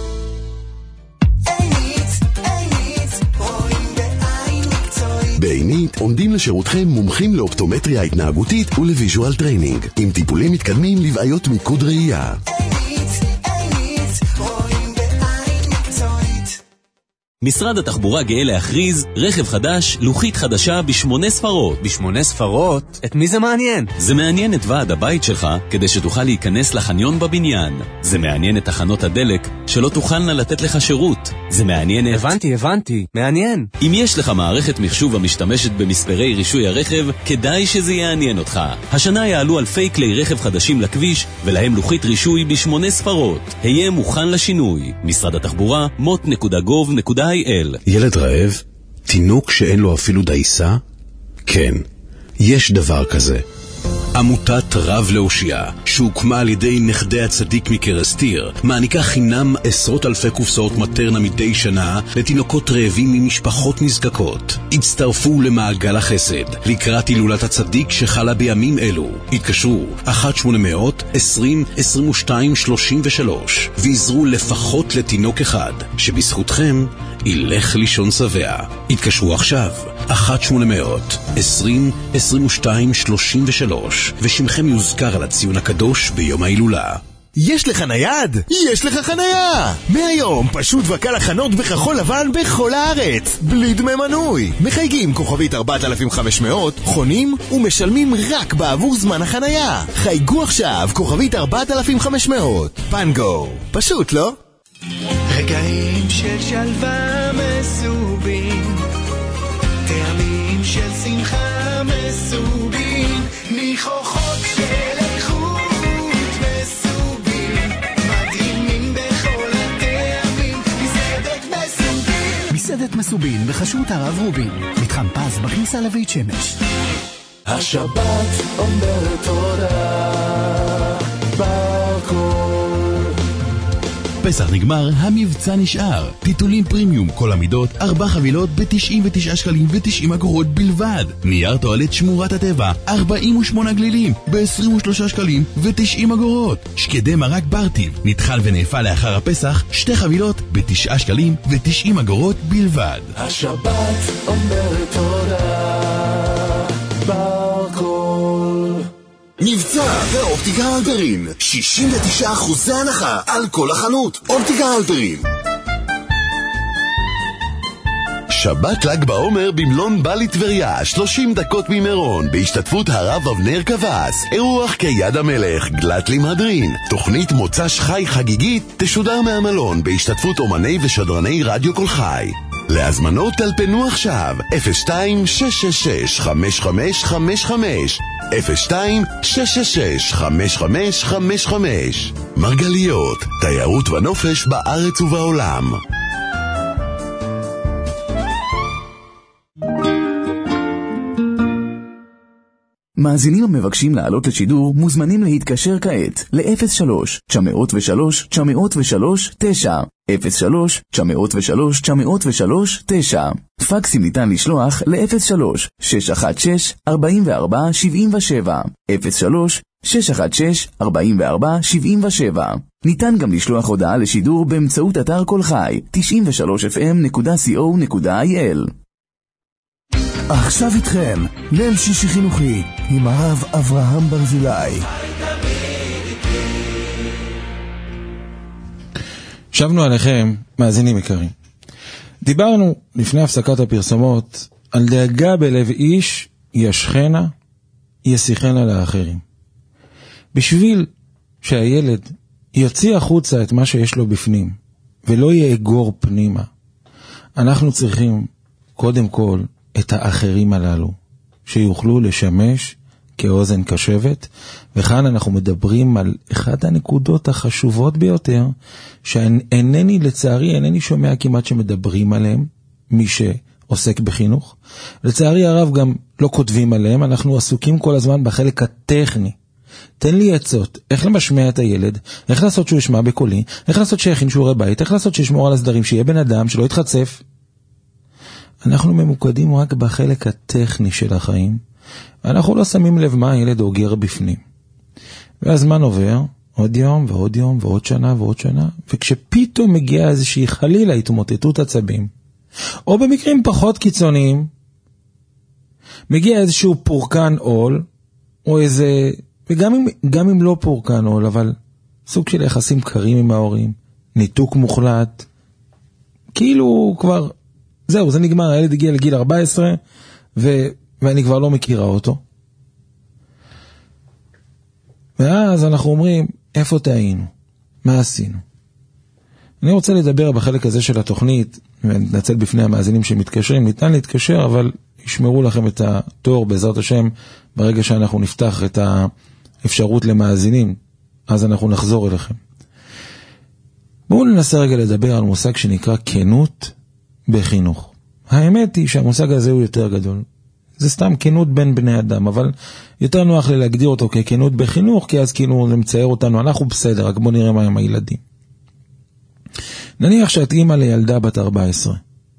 בעינית עומדים לשירותכם מומחים לאופטומטריה התנהגותית ולוויז'ואל טריינינג, עם טיפולים מתקדמים לבעיות מיקוד ראייה. משרד התחבורה גאה להכריז רכב חדש, לוחית חדשה בשמונה ספרות. בשמונה ספרות? את מי זה מעניין? זה מעניין את ועד הבית שלך כדי שתוכל להיכנס לחניון בבניין. זה מעניין את תחנות הדלק שלא תוכלנה לתת לך שירות. זה מעניין את... הבנתי, הבנתי. מעניין. אם יש לך מערכת מחשוב המשתמשת במספרי רישוי הרכב, כדאי שזה יעניין אותך. השנה יעלו אלפי כלי רכב חדשים לכביש ולהם לוחית רישוי בשמונה ספרות. היה מוכן לשינוי. משרד התחבורה, מוט נקודה גוב נקודה איי אל. ילד רעב? תינוק שאין לו אפילו דייסה? כן, יש דבר כזה. עמותת רב להושיע, שהוקמה על ידי נכדי הצדיק מקרסטיר, מעניקה חינם עשרות אלפי קופסאות מטרנה מדי שנה לתינוקות רעבים ממשפחות נזקקות. הצטרפו למעגל החסד לקראת הילולת הצדיק שחלה בימים אלו. התקשרו אחת שמונה מאות עשרים עשרים ושתיים שלושים ושלוש ויזרו לפחות לתינוק אחד שבזכותכם ילך לישון שבע. התקשרו עכשיו אחת שמונה מאות עשרים עשרים ושתיים שלושים ושלוש ושמכם יוזכר על הציון הקדוש ביום ההילולה. יש לך נייד? יש לך חנייה! מהיום פשוט וקל לחנות בכחול לבן בכל הארץ, בלי דמי מנוי. מחייגים כוכבית ארבעת אלפים וחמש מאות, חונים ומשלמים רק בעבור זמן החנייה. חייגו עכשיו כוכבית ארבעת אלפים וחמש מאות. פנגו. פשוט, לא? רגעים של שלווה מסובים, טעמים של שמחה מסובים, ניחוחות של איכות מסובים, מדהימים בכל הטעמים. מסעדת מסובים, מסעדת מסובים בחסות הרב רובין, מתחם פז בכניסה לבית שמש. השבת אומרת תודה בכל. פסח נגמר, המבצע נשאר. טיטולים פרימיום, כל המידות, ארבע חבילות ב-תשעים ותשעה שקלים ו-תשעים אגורות בלבד. נייר טואלט שמורת הטבע, ארבעים ושמונה גלילים, ב-עשרים ושלושה שקלים ו-תשעים אגורות. שקדי מרק ברטיב, נתחל ונאפה לאחר הפסח, שתי חבילות ב-תשעה שקלים ו-תשעים אגורות בלבד. השבת אומרת תודה בכל. מבצע באופטיקה הלפרין, שישים ותשעה אחוזי הנחה על כל החנות. אופטיקה הלפרין. שבת ל"ג בעומר במלון בלי טבריה, שלושים דקות ממירון, בהשתתפות הרב אבנר קבס. אירוח כיד המלך, גלת למהדרין. תוכנית מוצ"ש חי חגיגית תשודר מהמלון בהשתתפות אומני ושדרני רדיו כל חי. להזמנות טלפנו עכשיו אפס שתיים שש שש שש חמש חמש חמש חמש אפס שתיים שש שש שש חמש חמש חמש חמש. מרגליות, תיירות ונופש בארץ ובעולם. מאזינים המבקשים לעלות לשידור מוזמנים להתקשר כעת ל-אפס שלוש תשע אפס שלוש תשע אפס שלוש תשע אפס שלוש תשע אפס שלוש תשע אפס שלוש תשע. פקסים ניתן לשלוח ל-אפס שלוש שש אחת שש ארבע ארבע שבע שבע אפס שלוש שש אחת שש ארבע ארבע שבע שבע. ניתן גם לשלוח הודעה לשידור באמצעות אתר כל חי תשעים ושלוש אף אם נקודה סי או נקודה איי אל. עכשיו איתכם, ליל שישי חינוכי עם הרב אברהם ברזילי. שבנו עליכם, מאזינים יקרים. דיברנו לפני הפסקת הפרסומות על דאגה בלב איש ישכנה, ישיחנה לאחרים. בשביל שהילד יוציא החוצה את מה שיש לו בפנים, ולא יאגור פנימה, אנחנו צריכים קודם כל את האחרים הללו, שיוכלו לשמש כאוזן קשבת, וכאן אנחנו מדברים על אחת הנקודות החשובות ביותר, שאינני לצערי, אינני שומע כמעט שמדברים עליהם, מי שעוסק בחינוך. לצערי הרב גם לא כותבים עליהם, אנחנו עסוקים כל הזמן בחלק הטכני. תן לי עצות, איך למשמע את הילד, איך לעשות שהוא ישמע בקולי, איך לעשות שיכין שיעורי בית, איך לעשות שישמור על הסדרים, שיהיה בן אדם, שלא יתחצף. אנחנו ממוקדים רק בחלק הטכני של החיים, ואנחנו לא שמים לב מה הילד אוגר בפנים. והזמן עובר, עוד יום ועוד יום ועוד שנה ועוד שנה, וכשפתאום מגיעה איזושהי חלילה התמוטטות עצבים, או במקרים פחות קיצוניים, מגיע איזשהו פורקן עול, או איזה, וגם אם, גם אם לא פורקן עול, אבל סוג של יחסים קרים עם ההורים, ניתוק מוחלט, כאילו כבר, זהו, זה נגמר, הילד הגיע לגיל ארבע עשרה, ו, ואני כבר לא מכירה אותו. ואז אנחנו אומרים, איפה טעינו? מה עשינו? אני רוצה לדבר בחלק הזה של התוכנית, ונצל בפני המאזינים שמתקשרים, ניתן להתקשר, אבל ישמרו לכם את התור בעזרת השם, ברגע שאנחנו נפתח את האפשרות למאזינים, אז אנחנו נחזור אליכם. בואו ננסה רגע לדבר על מושג שנקרא כנות בחינוך. האמת היא שהמושג הזה הוא יותר גדול. זה סתם כנות בין בני אדם, אבל יותר נוח לי להגדיר אותו ככנות בחינוך, כי אז כאילו זה מצייר אותנו, אנחנו בסדר, רק בואו נראה מה עם הילדים. נניח שאת אימא לילדה בת ארבע עשרה,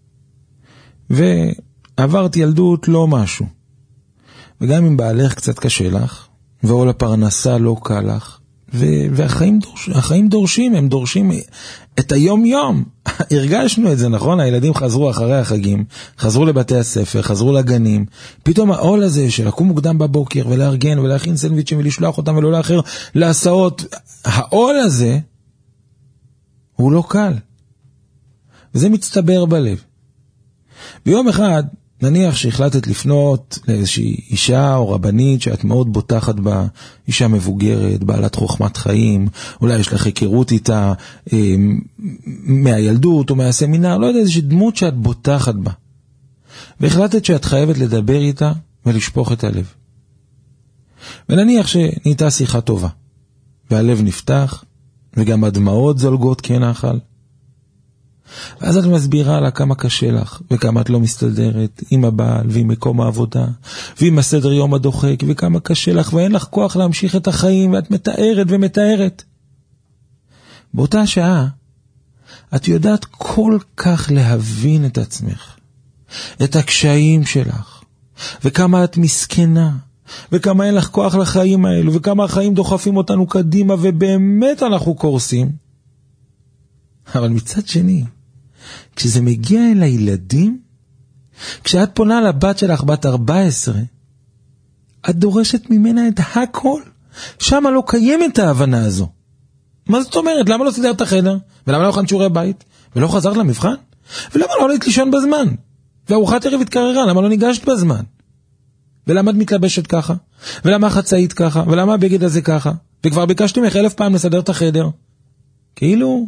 ועברת ילדות לא משהו, וגם אם בעלך קצת קשה לך, ועול הפרנסה לא קל לך, והחיים דורש, החיים דורשים, הם דורשים את היום יום. הרגשנו את זה, נכון? הילדים חזרו אחרי החגים, חזרו לבתי הספר, חזרו לגנים. פתאום העול הזה של לקום מוקדם בבוקר ולארגן ולהכין סנדוויצ'ים ולשלוח אותם ולא לאחר להסעות, העול הזה הוא לא קל. וזה מצטבר בלב. ביום אחד, נניח שהחלטת לפנות לאיזושהי אישה או רבנית שאת מאוד בוטחת בה, אישה מבוגרת, בעלת חוכמת חיים, אולי יש לך היכרות איתה אה, מהילדות או מהסמינר, לא יודע, איזושהי דמות שאת בוטחת בה. והחלטת שאת חייבת לדבר איתה ולשפוך את הלב. ונניח שנהייתה שיחה טובה, והלב נפתח, וגם הדמעות זולגות כנחל. ואז את מסבירה לה כמה קשה לך, וכמה את לא מסתדרת עם הבעל, ועם מקום העבודה, ועם הסדר יום הדוחק, וכמה קשה לך, ואין לך כוח להמשיך את החיים, ואת מתארת ומתארת. באותה שעה, את יודעת כל כך להבין את עצמך, את הקשיים שלך, וכמה את מסכנה, וכמה אין לך כוח לחיים האלו, וכמה החיים דוחפים אותנו קדימה, ובאמת אנחנו קורסים. אבל מצד שני, כשזה מגיע אל הילדים, כשאת פונה לבת שלך בת ארבע עשרה, את דורשת ממנה את הכל. שמה לא קיימת ההבנה הזו. מה זאת אומרת? למה לא סידרת את החדר? ולמה לא הכנת שיעורי בית? ולא חזרת למבחן? ולמה לא עלית לישון בזמן? וארוחת ערב התקררה, למה לא ניגשת בזמן? ולמה את מתלבשת ככה? ולמה החצאית ככה? ולמה הבגד הזה ככה? וכבר ביקשתי ממך אלף פעם לסדר את החדר. כאילו,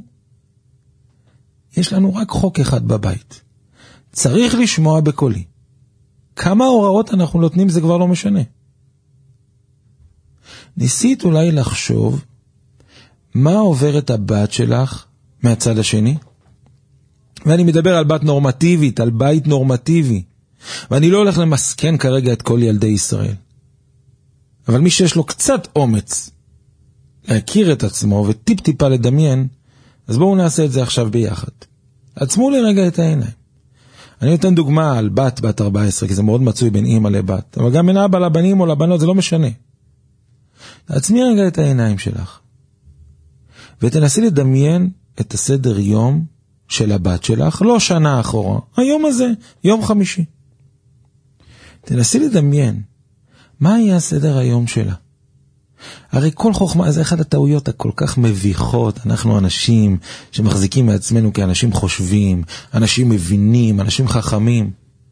יש לנו רק חוק אחד בבית. צריך לשמוע בקולי. כמה הוראות אנחנו נותנים זה כבר לא משנה. ניסית אולי לחשוב מה עוברת הבת שלך מהצד השני? ואני מדבר על בת נורמטיבית, על בית נורמטיבי. ואני לא הולך למסכן כרגע את כל ילדי ישראל. אבל מי שיש לו קצת אומץ להכיר את עצמו וטיפ טיפה לדמיין, אז בואו נעשה את זה עכשיו ביחד. עצמו לי רגע את העיניים. אני נותן דוגמה על בת בת ארבע עשרה, כי זה מאוד מצוי בין אמא לבת. אבל גם בין אבא לבנים או לבנות, זה לא משנה. עצמי רגע את העיניים שלך. ותנסי לדמיין את הסדר יום של הבת שלך, לא שנה אחורה. היום הזה, יום חמישי. תנסי לדמיין מה יהיה הסדר היום שלה. הרי כל חוכמה, זה אחד הטעויות הכל כך מביכות. אנחנו אנשים שמחזיקים מעצמנו כאנשים חושבים, אנשים מבינים, אנשים חכמים.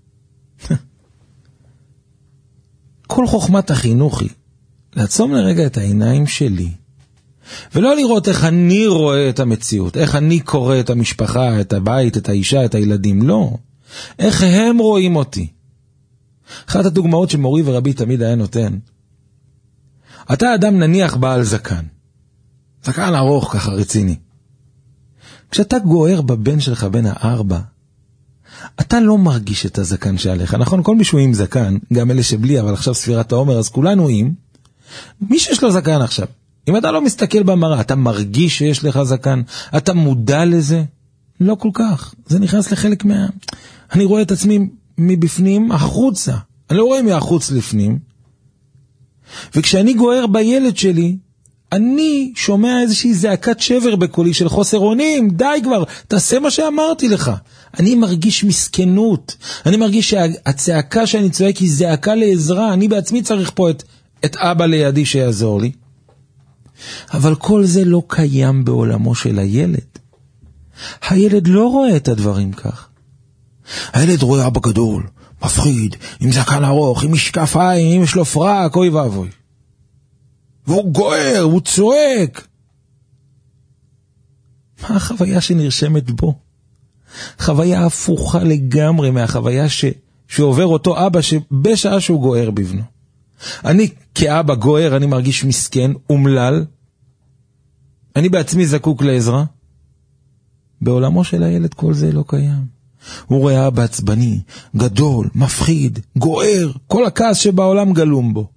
כל חוכמת החינוך היא לעצום לרגע את העיניים שלי, ולא לראות איך אני רואה את המציאות, איך אני קורא את המשפחה, את הבית, את האישה, את הילדים. לא. איך הם רואים אותי. אחת הדוגמאות שמורי ורבי תמיד היה נותן. אתה אדם נניח בעל זקן. זקן ארוך ככה רציני. כשאתה גוער בבן שלך בן הארבע, אתה לא מרגיש את הזקן שעליך. נכון, כל מישהו עם זקן, גם אלה שבלי, אבל עכשיו ספירת העומר, אז כולנו עם. מי שיש לו זקן עכשיו, אם אתה לא מסתכל במראה, אתה מרגיש שיש לך זקן? אתה מודע לזה? לא כל כך. זה נכנס לחלק מה... אני רואה את עצמי מבפנים החוצה. אני לא רואה מהחוץ לפנים. וכשאני גוער בילד שלי, אני שומע איזושהי זעקת שבר בקולי של חוסר אונים. די כבר, תעשה מה שאמרתי לך. אני מרגיש מסכנות. אני מרגיש שהצעקה שאני צועק היא זעקה לעזרה. אני בעצמי צריך פה את, את אבא לידי שיעזור לי. אבל כל זה לא קיים בעולמו של הילד. הילד לא רואה את הדברים כך. הילד רואה אבא גדול, מפחיד, עם זקן ארוך, עם משקפיים, עם שלוף רק, אוי ואבוי. והוא גוער, הוא צועק. מה החוויה שנרשמת בו? חוויה הפוכה לגמרי מהחוויה ש... שעובר אותו אבא שבשעה שהוא גוער בבנו. אני כאבא גוער, אני מרגיש מסכן, אומלל. אני בעצמי זקוק לעזרה. בעולמו של הילד כל זה לא קיים. הוא רואה אבא עצבני, גדול, מפחיד, גוער, כל הכעס שבעולם גלום בו.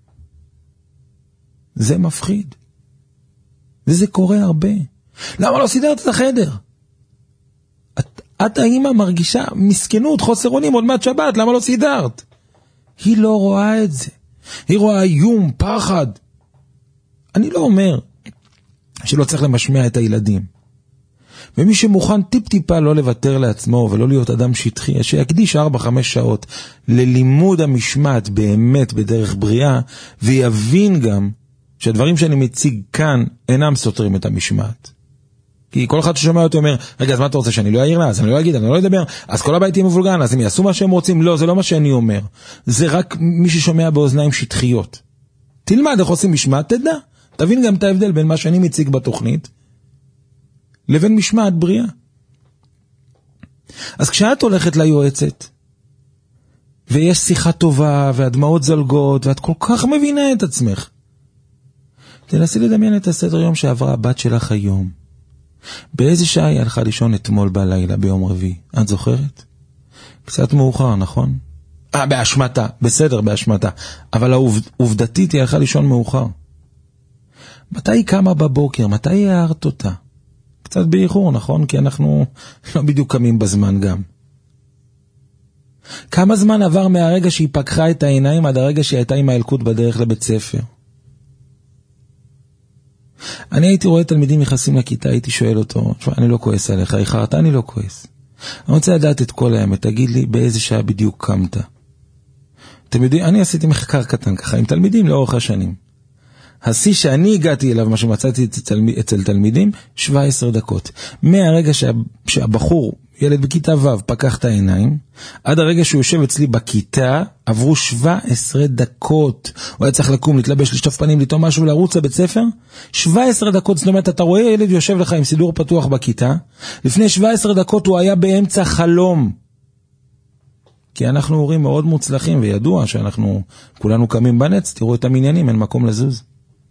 זה מפחיד. וזה קורה הרבה. למה לא סידרת את החדר? את, את האמא מרגישה מסכנות, חוסר אונים, עוד מעט שבת, למה לא סידרת? היא לא רואה את זה. היא רואה איום, פחד. אני לא אומר שלא צריך למשמע את הילדים. ומי שמוכן טיפ טיפה לא לוותר לעצמו ולא להיות אדם שטחי, שיקדיש ארבע חמש שעות ללימוד המשמעת באמת בדרך בריאה, ויבין גם שהדברים שאני מציג כאן אינם סותרים את המשמעת. כי כל אחד ששומע אותי אומר, רגע, אז מה אתה רוצה, שאני לא אעיר לה? אז אני לא אגיד, אני לא אדבר, אז כל הבית יהיה מבולגן, אז הם יעשו מה שהם רוצים. לא, זה לא מה שאני אומר. זה רק מי ששומע באוזניים שטחיות. תלמד איך עושים משמעת, תדע. תבין גם את ההבדל בין מה שאני מציג בתוכנית, לבין משמעת בריאה. אז כשאת הולכת ליועצת, ויש שיחה טובה, והדמעות זלגות, ואת כל כך מבינה את עצמך, תנסי לדמיין את הסדר יום שעברה הבת שלך היום. באיזה שעה היא הלכה לישון אתמול בלילה ביום רביעי? את זוכרת? קצת מאוחר, נכון? אה, באשמתה, בסדר, באשמתה. אבל העובדתית היא הלכה לישון מאוחר. מתי היא קמה בבוקר? מתי היא הערת אותה? קצת באיחור, נכון? כי אנחנו לא בדיוק קמים בזמן גם. כמה זמן עבר מהרגע שהיא פקחה את העיניים עד הרגע שהיא הייתה עם הילקוט בדרך לבית ספר? אני הייתי רואה תלמידים נכנסים לכיתה, הייתי שואל אותו, אני לא כועס עליך, איחרת, אני לא כועס. אני רוצה לדעת את כל האמת, תגיד לי באיזה שעה בדיוק קמת. אתם יודעים, אני עשיתי מחקר קטן ככה עם תלמידים לאורך השנים. השיא שאני הגעתי אליו, מה שמצאתי אצל תלמידים, שבע עשרה דקות. מהרגע שה, שהבחור, ילד בכיתה ו', פקח את העיניים, עד הרגע שהוא יושב אצלי בכיתה, עברו שבע עשרה דקות. הוא היה צריך לקום, להתלבש, לשטוף פנים, לטעום משהו, לרוץ לבית ספר. שבע עשרה דקות, זאת אומרת, אתה רואה ילד יושב לך עם סידור פתוח בכיתה, לפני שבע עשרה דקות הוא היה באמצע חלום. כי אנחנו הורים מאוד מוצלחים, וידוע שאנחנו כולנו קמים בנץ, תראו את המניינים, אין מקום לזוז.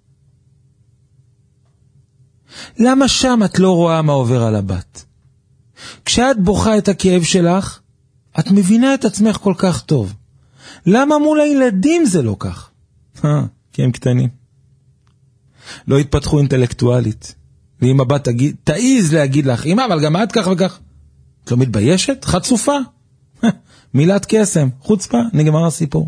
למה שם את לא רואה מה עובר על הבת? כשאת בוכה את הכאב שלך, את מבינה את עצמך כל כך טוב. למה מול הילדים זה לא כך? אה, כי הם קטנים. לא התפתחו אינטלקטואלית. ואם הבת תגיד, תעיז להגיד לך, אמא, אבל גם את כך וכך. את לא מתביישת? חצופה. מילת קסם, חוצפה, נגמר הסיפור.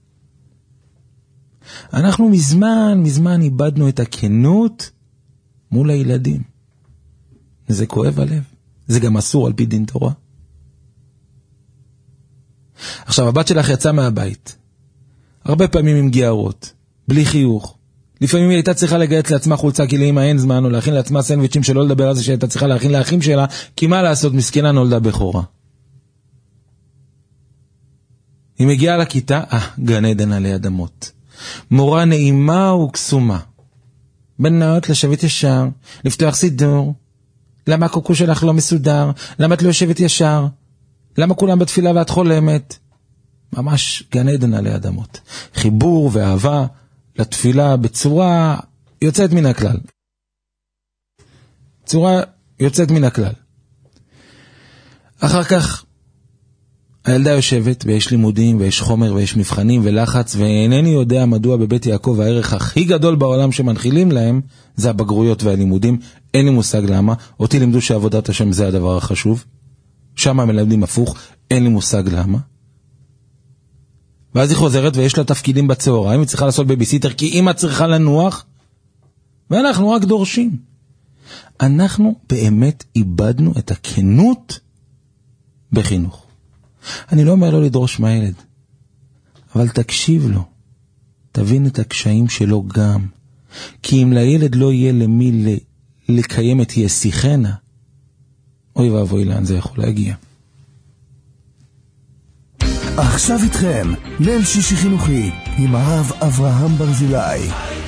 אנחנו מזמן, מזמן איבדנו את הכנות מול הילדים. זה כואב הלב. זה גם אסור על פי דין תורה. עכשיו, הבת שלך יצאה מהבית. הרבה פעמים עם גערות, בלי חיוך. לפעמים היא הייתה צריכה לגייס לעצמה חולצה כי לאמא אין זמן, או להכין לעצמה סנדוויצ'ים שלא לדבר על זה שהייתה צריכה להכין לאחים שלה, כי מה לעשות, מסכנה נולדה בחורה. היא מגיעה לכיתה, אה, גן עדן עלי אדמות. מורה נעימה וקסומה. בנות, לשבת ישר, לפתוח סידור. למה הקוקו שלך לא מסודר? למה את לא יושבת ישר? למה כולם בתפילה ואת חולמת? ממש גן עדן עלי אדמות. חיבור ואהבה לתפילה בצורה יוצאת מן הכלל. צורה יוצאת מן הכלל. אחר כך הילדה יושבת ויש לימודים ויש חומר ויש מבחנים ולחץ, ואינני יודע מדוע בבית יעקב הערך הכי גדול בעולם שמנחילים להם זה הבגרויות והלימודים. אין לי מושג למה. אותי לימדו שעבודת השם זה הדבר החשוב. שם מלמדים הפוך, אין לי מושג למה. ואז היא חוזרת ויש לה תפקידים בצהריים, היא צריכה לעשות בייביסיטר כי אמא צריכה לנוח, ואנחנו רק דורשים. אנחנו באמת איבדנו את הכנות בחינוך. אני לא אומר לו לדרוש מהילד, אבל תקשיב לו, תבין את הקשיים שלו גם, כי אם לילד לא יהיה למי לקיים את יסיחנה, אוי ואבוי לאן זה יכול להגיע. עכשיו איתכם, ליל שישי חינוכי, עם הרב אברהם ברזילי.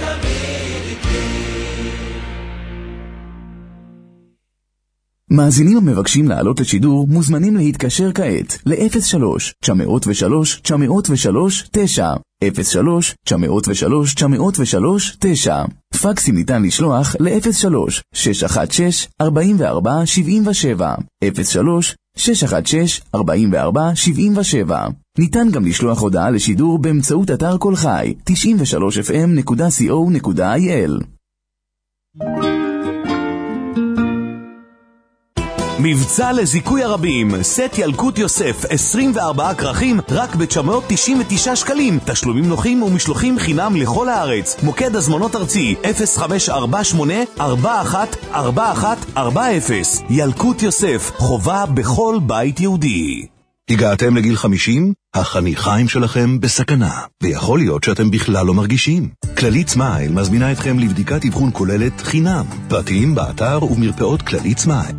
מאזינים המבקשים לעלות לשידור מוזמנים להתקשר כעת ל-אפס שלוש תשע אפס שלוש תשע אפס שלוש תשע אפס שלוש תשע אפס שלוש תשע אפס שלוש תשע. פקסים ניתן לשלוח ל-אפס שלוש שש אחת שש ארבע ארבע שבע שבע אפס שלוש שש אחת שש ארבע ארבע שבע שבע. ניתן גם לשלוח הודעה לשידור באמצעות אתר כל חי תשעים ושלוש אף אם נקודה סי או נקודה איי אל. מבצע לזיכוי הרבים, סט ילקוט יוסף עשרים וארבעה כרכים רק ב-תשע מאות תשעים ותשעה שקלים, תשלומים נוחים ומשלוחים חינם לכל הארץ. מוקד הזמנות ארצי אפס חמש ארבע שמונה ארבע אחת ארבע אחת ארבע אפס. ילקוט יוסף, חובה בכל בית יהודי. הגעתם לגיל חמישים? החניכיים שלכם בסכנה, ויכול להיות שאתם בכלל לא מרגישים. כללית סמייל מזמינה אתכם לבדיקת אבחון כוללת חינם, פרטיים באתר ומרפאות כללית סמייל.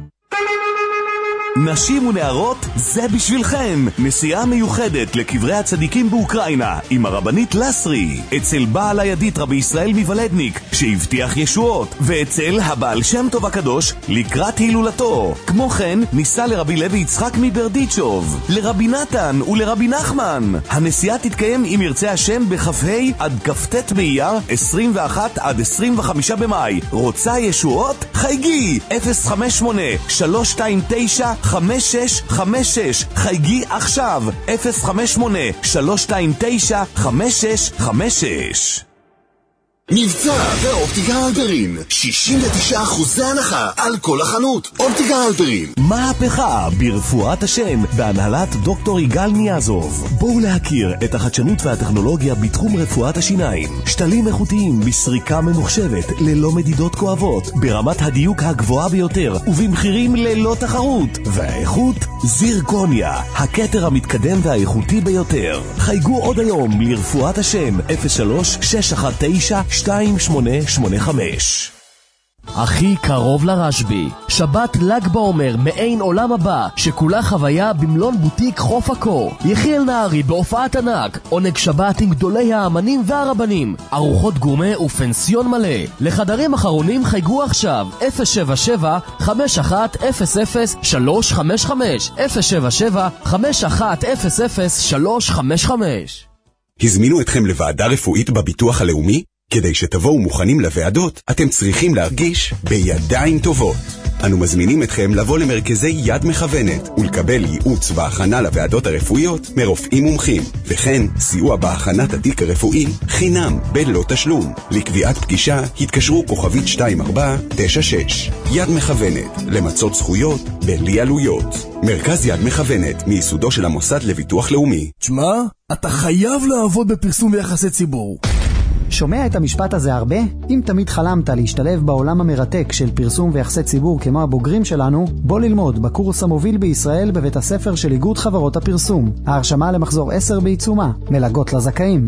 נשים ונערות, זה בשבילכם. נסיעה מיוחדת לקברי הצדיקים באוקראינה עם הרבנית לסרי, אצל בעל הידית רבי ישראל מוולדניק שהבטיח ישועות, ואצל הבעל שם טוב הקדוש לקראת הילולתו. כמו כן ניסה לרבי לוי יצחק מברדיצ'וב, לרבי נתן ולרבי נחמן. הנסיעה תתקיים אם ירצה השם בכ"ה עד כ"ט באייר עשרים ואחת עד עשרים וחמישה במאי. רוצה ישועות? חייגי אפס חמש שמונה שלוש שתיים תשע חמש שש חמש שש. חייגי עכשיו אפס חמש שמונה שלוש שתיים תשע חמש שש חמש שש. מבצע באופטיקה הלפרין, שישים ותשעה אחוזי הנחה על כל החנות. אופטיקה הלפרין, מהפכה ברפואת השם בהנהלת דוקטור יגאל ניאזוב. בואו להכיר את החדשנות והטכנולוגיה בתחום רפואת השיניים. שתלים איכותיים בסריקה ממוחשבת ללא מדידות כואבות, ברמת הדיוק הגבוהה ביותר ובמחירים ללא תחרות. והאיכות זירקוניה, הכתר המתקדם והאיכותי ביותר. חייגו עוד היום לרפואת השם אפס שלוש שש אחת תשע שתיים שמונה שמונה חמש. הכי קרוב לרשב"י, שבת ל"ג בעומר מעין עולם הבא, שכולה חוויה במלון בוטיק חוף הקור. יחיאל נהרי בהופעת ענק, עונג שבת עם גדולי האמנים והרבנים, ארוחות גורמה ופנסיון מלא. לחדרים אחרונים חייגו עכשיו אפס שבע שבע חמש אחת אפס אפס שלוש חמש חמש אפס שבע שבע חמש אחת אפס אפס שלוש חמש חמש. הזמינו אתכם לוועדה רפואית בביטוח הלאומי? כדי שתבואו מוכנים לוועדות, אתם צריכים להרגיש בידיים טובות. אנו מזמינים אתכם לבוא למרכזי יד מכוונת ולקבל ייעוץ בהכנה לוועדות הרפואיות מרופאים מומחים, וכן סיוע בהכנת התיק הרפואי חינם בלא תשלום. לקביעת פגישה התקשרו כוכבית שתיים ארבע תשע שש. יד מכוונת, למצות זכויות בלי עלויות. מרכז יד מכוונת, מיסודו של המוסד לביטוח לאומי. תשמע, אתה חייב לעבוד בפרסום ויחסי ציבור. שומע את המשפט הזה הרבה? אם תמיד חלמת להשתלב בעולם המרתק של פרסום ויחסי ציבור כמו הבוגרים שלנו, בוא ללמוד בקורס המוביל בישראל בבית הספר של איגוד חברות הפרסום. ההרשמה למחזור עשר בעיצומה, מלגות לזכאים.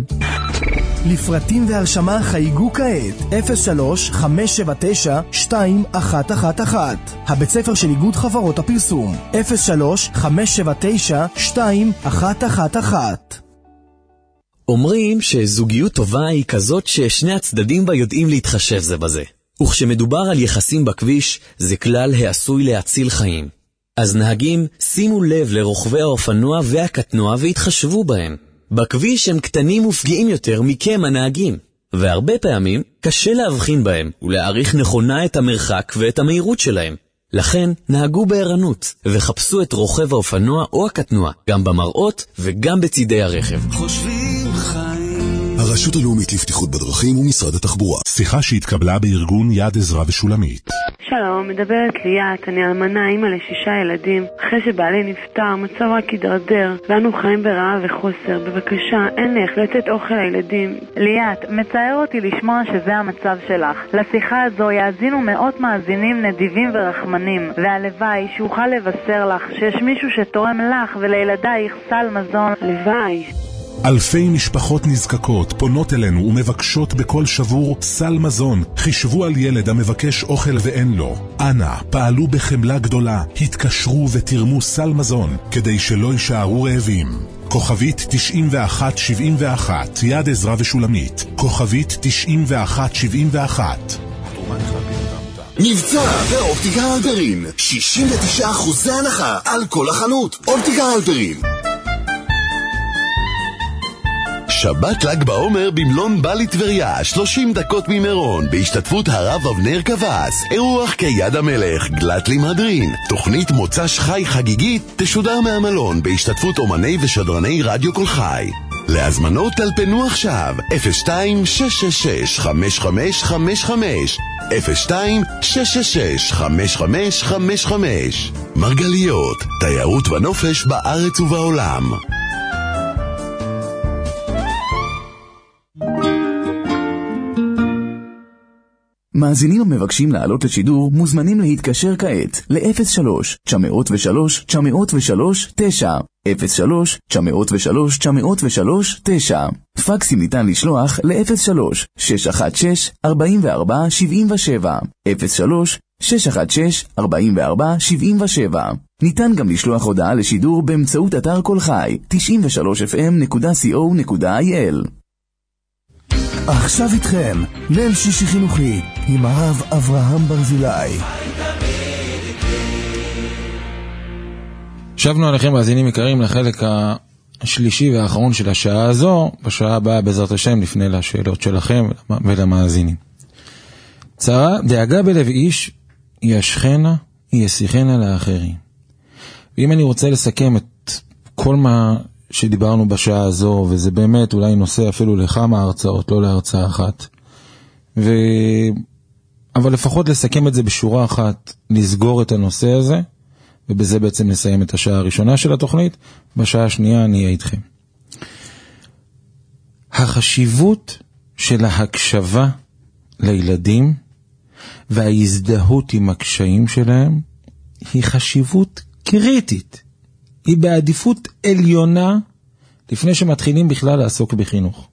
לפרטים והרשמה חייגו כעת אפס שלוש חמש שבע תשע שתיים אחת אחת אחת. הבית ספר של איגוד חברות הפרסום אפס שלוש חמש שבע תשע שתיים אחת אחת אחת. אומרים שזוגיות טובה היא כזאת ששני הצדדים בה יודעים להתחשב זה בזה. וכשמדובר על יחסים בכביש, זה כלל העשוי להציל חיים. אז נהגים, שימו לב לרוכבי האופנוע והקטנוע והתחשבו בהם. בכביש הם קטנים ופגיעים יותר מכם הנהגים, והרבה פעמים קשה להבחין בהם ולהעריך נכונה את המרחק ואת המהירות שלהם. לכן נהגו בערנות וחפשו את רוכב האופנוע או הקטנוע, גם במראות וגם בצידי הרכב. חושבים חיים. הרשות הלאומית לבטיחות בדרכים ומשרד התחבורה. שיחה שהתקבלה בארגון יד עזרא ושולמית. שלום, מדברת ליאת, אני אלמנה, אימא לשישה ילדים. אחרי שבעלי נפטר, מצב רק הידרדר, ואנו חיים ברעב וחוסר. בבקשה, אין לי איך לתת אוכל לילדים. ליאת, מצער אותי לשמוע שזה המצב שלך. לשיחה הזו יאזינו מאות מאזינים נדיבים ורחמנים, והלוואי שאוכל לבשר לך שיש מישהו שתורם לך ולילדייך סל מזון. לוואי. אלפי משפחות נזקקות פונות אלינו ומבקשות בכל שבור סל מזון. חישבו על ילד המבקש אוכל ואין לו. אנא, פעלו בחמלה גדולה, התקשרו ותרמו סל מזון, כדי שלא יישארו רעבים. כוכבית תשעים ואחת שבעים ואחת, יד עזרא ושולמית. כוכבית תשעים ואחת שבעים ואחת. מבצע באופטיקה הלפרין, שישים ותשעה אחוזי הנחה על כל החנות. אופטיקה הלפרין. שבת ל"ג בעומר במלון בלי טבריה, שלושים דקות ממירון, בהשתתפות הרב אבנר קבס. אירוח כיד המלך, גלת למהדרין. תוכנית מוצ"ש חי חגיגית תשודר מהמלון בהשתתפות אומני ושדרני רדיו כל חי. להזמנות טלפנו עכשיו אפס שתיים שש שש שש חמש חמש חמש חמש אפס שתיים שש שש שש חמש חמש חמש חמש. מרגליות, תיירות ונופש בארץ ובעולם. מאזינים המבקשים לעלות לשידור מוזמנים להתקשר כעת ל-אפס שלוש תשע אפס שלוש תשע אפס שלוש תשע אפס שלוש תשע אפס שלוש תשע אפס שלוש תשע. פקסים ניתן לשלוח ל-אפס שלוש שש אחת שש ארבע ארבע שבע שבע אפס שלוש שש אחת שש ארבע ארבע שבע שבע. ניתן גם לשלוח הודעה לשידור באמצעות אתר כל חי תשעים ושלוש אף אם נקודה קו נקודה איי אל. עכשיו איתכם, ליל שישי חינוכי עם הרב אברהם ברזילי. שבנו עליכם מאזינים יקרים לחלק השלישי והאחרון של השעה הזו. בשעה הבאה בעזרת השם נפנה לשאלות שלכם ולמאזינים. צרה, דאגה בלב איש ישכנה ישיחנה לאחרים. ואם אני רוצה לסכם את כל מה שדיברנו בשעה הזו, וזה באמת אולי נושא אפילו לכמה הרצאות, לא להרצאה אחת, ו... אבל לפחות לסכם את זה בשורה אחת, לסגור את הנושא הזה, ובזה בעצם נסיים את השעה הראשונה של התוכנית. בשעה השנייה אני אהיה איתכם. החשיבות של ההקשבה לילדים וההזדהות עם הקשיים שלהם היא חשיבות קריטית. היא בעדיפות עליונה לפני שמתחילים בכלל לעסוק בחינוך.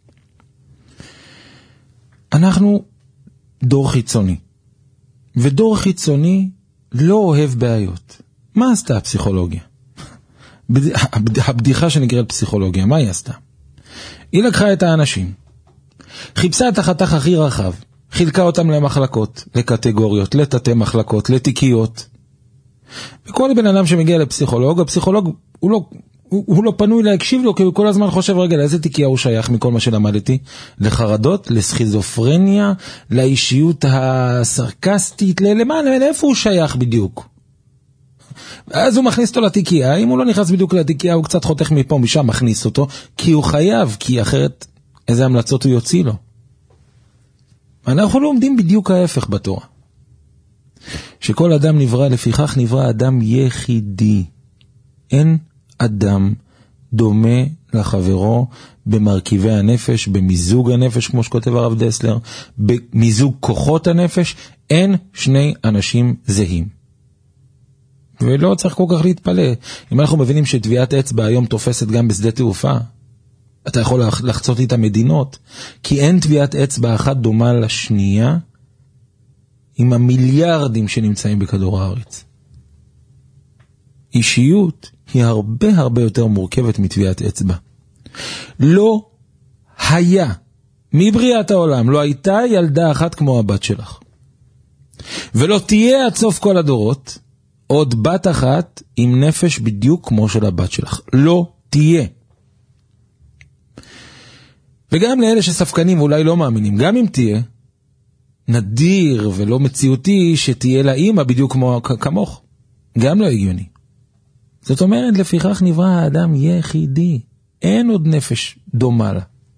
אנחנו דור חיצוני, ודור חיצוני לא אוהב בעיות. מה עשתה הפסיכולוגיה? הבדיחה שנקראת פסיכולוגיה, מה היא עשתה? היא לקחה את האנשים, חיפשה את החתך הכי רחב, חילקה אותם למחלקות, לקטגוריות, לתתי מחלקות, לתיקיות. וכל בן אדם שמגיע לפסיכולוג, הפסיכולוג הוא לא, הוא, הוא לא פנוי להקשיב לו, כי הוא כל הזמן חושב, רגע, לאיזה תיקייה הוא שייך מכל מה שלמדתי? לחרדות, לסכיזופרניה, לאישיות הסרקסטית, למה, לאיפה הוא שייך בדיוק? אז הוא מכניס אותו לתיקייה, אם הוא לא נכנס בדיוק לתיקייה, הוא קצת חותך מפה, משם מכניס אותו, כי הוא חייב, כי אחרת איזה המלצות הוא יוציא לו. אנחנו לא עומדים בדיוק ההפך בתורה. שכל אדם נברא, לפיכך נברא אדם יחידי. אין אדם דומה לחברו במרכיבי הנפש, במיזוג הנפש, כמו שכותב הרב דסלר, במיזוג כוחות הנפש, אין שני אנשים זהים. ולא צריך כל כך להתפלא. אם אנחנו מבינים שטביעת אצבע היום תופסת גם בשדה תעופה, אתה יכול לחצות איתה מדינות, כי אין טביעת אצבע אחת דומה לשנייה, עם המיליארדים שנמצאים בכדור הארץ. אישיות היא הרבה הרבה יותר מורכבת מטביעת אצבע. לא היה, מבריאת העולם, לא הייתה ילדה אחת כמו הבת שלך. ולא תהיה עד סוף כל הדורות עוד בת אחת עם נפש בדיוק כמו של הבת שלך. לא תהיה. וגם לאלה שספקנים ואולי לא מאמינים, גם אם תהיה, נדיר ולא מציאותי שתהיה לה אימא בדיוק כמו כמוך. גם לא הגיוני. זאת אומרת, לפיכך נברא האדם יחידי. אין עוד נפש דומה לה.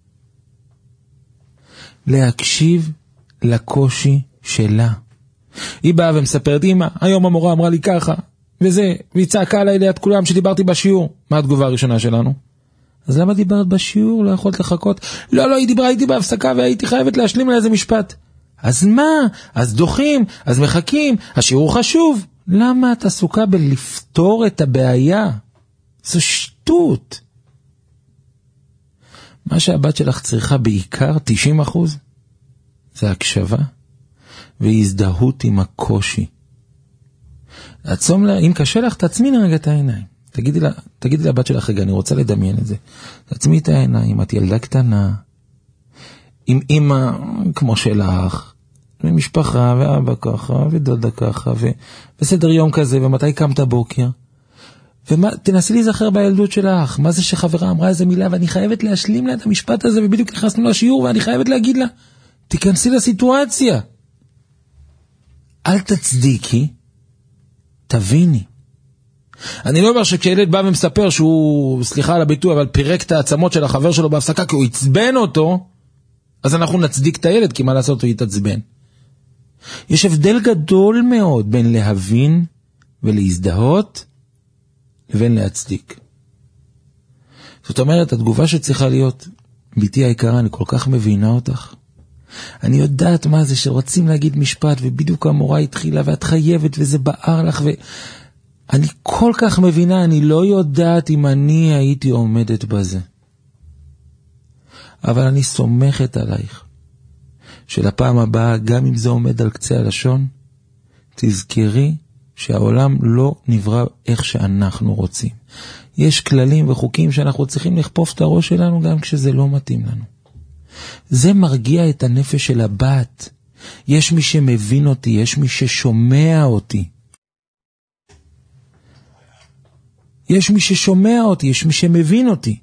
להקשיב לקושי שלה. היא באה ומספרת, אמא, היום המורה אמרה לי ככה, וזה, והיא צעקה עליי ליד כולם שדיברתי בשיעור. מה התגובה הראשונה שלנו? אז למה דיברת בשיעור? לא יכולת לחכות? לא, לא, היא דיברה, הייתי בהפסקה והייתי חייבת להשלים לה איזה משפט. אז מה? אז דוחים, אז מחכים, השיעור חשוב. למה את עסוקה בלפתור את הבעיה? זו שטות. מה שהבת שלך צריכה בעיקר, תשעים אחוז, זה הקשבה והזדהות עם הקושי. עצום לה, אם קשה לך, תעצמי רגע את העיניים. תגידי לה, תגידי לבת שלך, רגע, אני רוצה לדמיין את זה. תעצמי את העיניים, את ילדה קטנה, עם אמא כמו שלך, ומשפחה, ואבא ככה, ודודה ככה, ו... וסדר יום כזה, ומתי קמת בוקר. ותנסי להיזכר בילדות שלך, מה זה שחברה אמרה איזה מילה, ואני חייבת להשלים לה את המשפט הזה, ובדיוק נכנסנו לשיעור, ואני חייבת להגיד לה, תיכנסי לסיטואציה. אל תצדיקי, תביני. אני לא אומר שכשילד בא ומספר שהוא, סליחה על הביטוי, אבל פירק את העצמות של החבר שלו בהפסקה, כי הוא יצבן אותו, אז אנחנו נצדיק את הילד, כי מה לעשות הוא יתעצבן. יש הבדל גדול מאוד בין להבין ולהזדהות, לבין להצדיק. זאת אומרת, התגובה שצריכה להיות, ביתי היקרה, אני כל כך מבינה אותך. אני יודעת מה זה שרוצים להגיד משפט, ובדיוק המורה התחילה, ואת חייבת, וזה בער לך, ואני כל כך מבינה, אני לא יודעת אם אני הייתי עומדת בזה. אבל אני סומכת עלייך, שלפעם הבאה, גם אם זה עומד על קצה הלשון, תזכרי שהעולם לא נברא איך שאנחנו רוצים. יש כללים וחוקים שאנחנו צריכים לכפוף את הראש שלנו גם כשזה לא מתאים לנו. זה מרגיע את הנפש של הבת. יש מי שמבין אותי, יש מי ששומע אותי. יש מי ששומע אותי, יש מי שמבין אותי.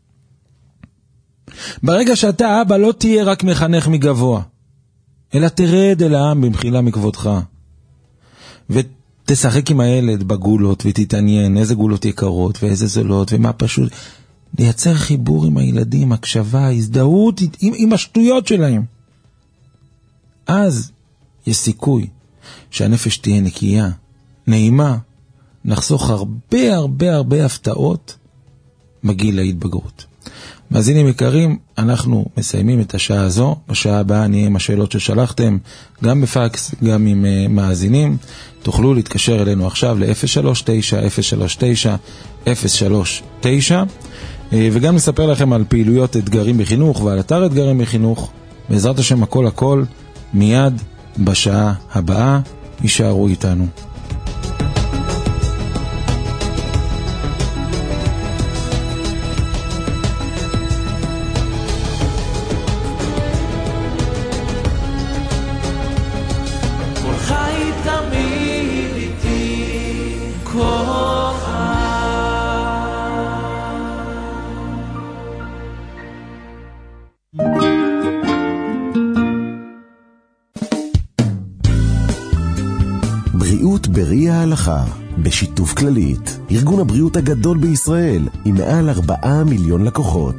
ברגע שאתה אבא לא תהיה רק מחנך מגבוה, אלא תרד אל העם במחילה מכבודך. ותשחק עם הילד בגולות ותתעניין איזה גולות יקרות ואיזה זולות ומה פשוט. לייצר חיבור עם הילדים, הקשבה, הזדהות עם, עם השטויות שלהם. אז יש סיכוי שהנפש תהיה נקייה, נעימה, נחסוך הרבה הרבה הרבה הפתעות בגיל ההתבגרות. מאזינים יקרים, אנחנו מסיימים את השעה הזו. בשעה הבאה נהיה עם השאלות ששלחתם, גם בפקס, גם עם uh, מאזינים. תוכלו להתקשר אלינו עכשיו ל-אפס שלוש תשע אפס שלוש תשע אפס שלוש תשע, uh, וגם נספר לכם על פעילויות אתגרים בחינוך ועל אתר אתגרים בחינוך. בעזרת השם הכל הכל מיד בשעה הבאה. יישארו איתנו. בריאות בראי ההלכה, בשיתוף כללית, ארגון הבריאות הגדול בישראל, עם מעל ארבעה מיליון לקוחות.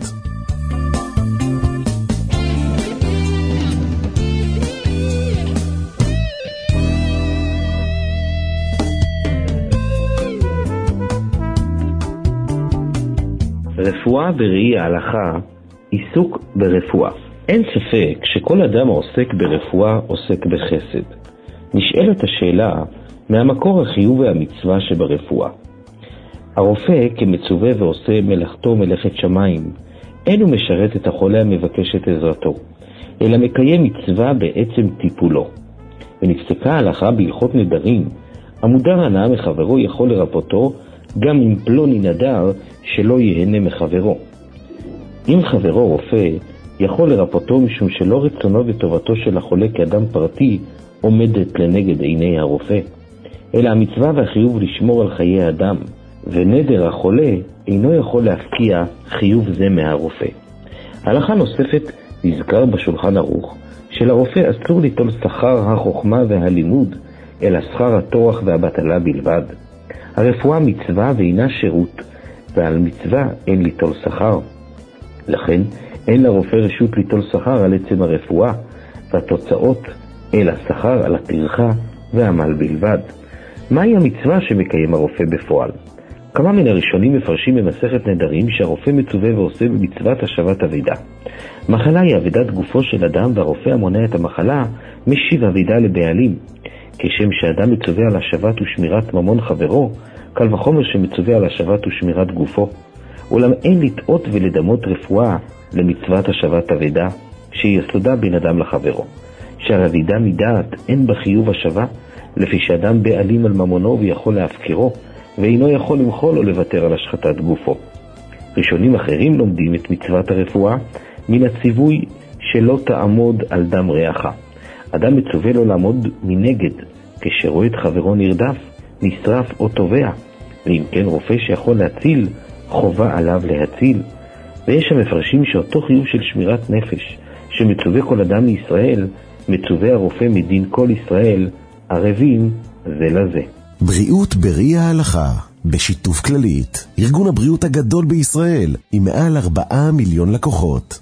רפואה בראי ההלכה, עיסוק ברפואה. אין ספק שכל אדם העוסק ברפואה עוסק בחסד. נשאלת השאלה מהמקור החיוב והמצווה שברפואה. הרופא כמצווה ועושה מלאכתו מלאכת שמיים, אין הוא משרת את החולה המבקש את עזרתו, אלא מקיים מצווה בעצם טיפולו. ונפסקה ההלכה בהלכות נדרים, המודר הנאה מחברו יכול לרפאותו גם אם פלוני נדר שלא יהנה מחברו. אם חברו רופא, יכול לרפאותו משום שלא רצונו וטובתו של החולה כאדם פרטי עומדת לנגד עיני הרופא, אלא המצווה והחיוב לשמור על חיי האדם, ונדר החולה אינו יכול להפקיע חיוב זה מהרופא. הלכה נוספת נזכר בשולחן ערוך, שלרופא אסור ליטול שכר החוכמה והלימוד, אלא שכר התורח והבטלה בלבד. הרפואה מצווה ואינה שירות, ועל מצווה אין ליטול שכר. לכן אין לרופא רשות ליטול שכר על עצם הרפואה, והתוצאות אלא שכר על הטרחה והעמל בלבד. מהי המצווה שמקיים הרופא בפועל? כמה מן הראשונים מפרשים במסכת נדרים שהרופא מצווה ועושה במצוות השבת אבידה. מחלה היא אבידת גופו של אדם, והרופא המונע את המחלה משיב אבידה לבעלים. כשם שאדם מצווה על השבת ושמירת ממון חברו, קל וחומר שמצווה על השבת ושמירת גופו. אולם אין לטעות ולדמות רפואה למצוות השבת אבדה, שיסודה בין אדם לחברו. שהרבידה מדעת אין בחיוב השבה, לפי שאדם בעלים על ממונו ויכול להפקירו, ואינו יכול למחול או לוותר על השחטת גופו. ראשונים אחרים לומדים את מצוות הרפואה מן הציווי שלא תעמוד על דם רעך. אדם מצווה לו לעמוד מנגד, כשרואה את חברו נרדף, נשרף או תובע, ואם כן רופא שיכול להציל, חובה עליו להציל. ויש המפרשים שאותו חיוב של שמירת נפש, שמצווה כל אדם מישראל, מצווה הרופא מדין כל ישראל, ערבים זה לזה. בריאות ברי ההלכה, בשיתוף כללית, ארגון הבריאות הגדול בישראל, עם מעל ארבעה מיליון לקוחות.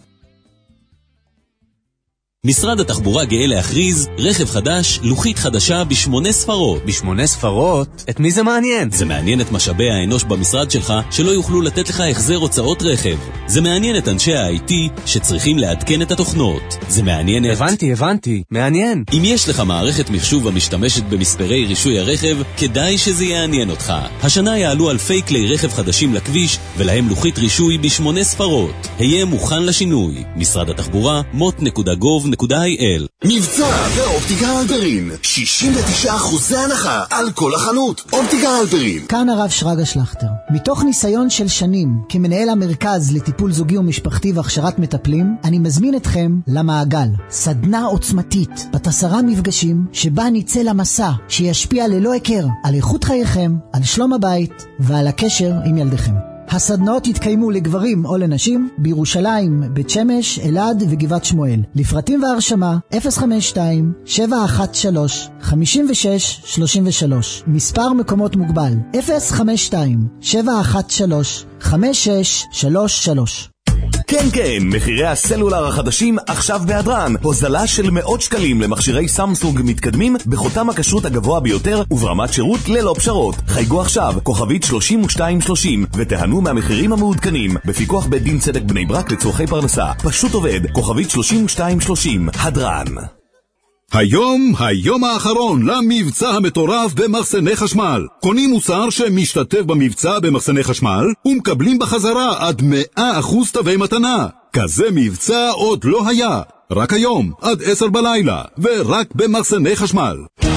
משרד התחבורה גאה להכריז רכב חדש, לוחית חדשה בשמונה ספרות. בשמונה ספרות? את מי זה מעניין? זה מעניין את משאבי האנוש במשרד שלך שלא יוכלו לתת לך החזר הוצאות רכב. זה מעניין את אנשי ה-איי טי שצריכים לעדכן את התוכנות. זה מעניין את... הבנתי, הבנתי. מעניין. אם יש לך מערכת מחשוב המשתמשת במספרי רישוי הרכב, כדאי שזה יעניין אותך. השנה יעלו אלפי כלי רכב חדשים לכביש ולהם לוחית רישוי בשמונה ספרות. היה מוכן לשינוי. משרד התחבורה, מוט נקודה גוב נקודה איי אל. מבצע באופטיקה הלפרין, שישים ותשעה אחוזי הנחה על כל החנות. אופטיקה הלפרין. כאן הרב שרגא שלכטר. מתוך ניסיון של שנים כמנהל המרכז לטיפול זוגי ומשפחתי והכשרת מטפלים, אני מזמין אתכם למעגל, סדנה עוצמתית בת עשרה מפגשים שבה ניצא למסע שישפיע ללא הכר על איכות חייכם, על שלום הבית ועל הקשר עם ילדיכם. הסדנאות יתקיימו לגברים או לנשים בירושלים, בית שמש, אלעד וגבעת שמואל. לפרטים והרשמה אפס חמש שתיים שבע אחת שלוש חמש שש שלוש שלוש. מספר מקומות מוגבל אפס חמש שתיים שבע אחת שלוש חמש שש שלוש שלוש. כן כן, מחירי הסלולר החדשים עכשיו בהדרן. הוזלה של מאות שקלים למכשירי סמסונג מתקדמים בחותם הכשרות הגבוה ביותר וברמת שירות ללא פשרות. חייגו עכשיו, כוכבית שלושים ושתיים שלושים, ותיהנו מהמחירים המעודכנים. בפיקוח בית דין צדק בני ברק לצורכי פרנסה. פשוט עובד, כוכבית שלושים ושתיים שלושים, הדרן. היום, היום האחרון למבצע המטורף במחסני חשמל. קונים מוצר שמשתתף במבצע במחסני חשמל ומקבלים בחזרה עד מאה אחוז תווי מתנה. כזה מבצע עוד לא היה. רק היום, עד עשר בלילה, ורק במחסני חשמל.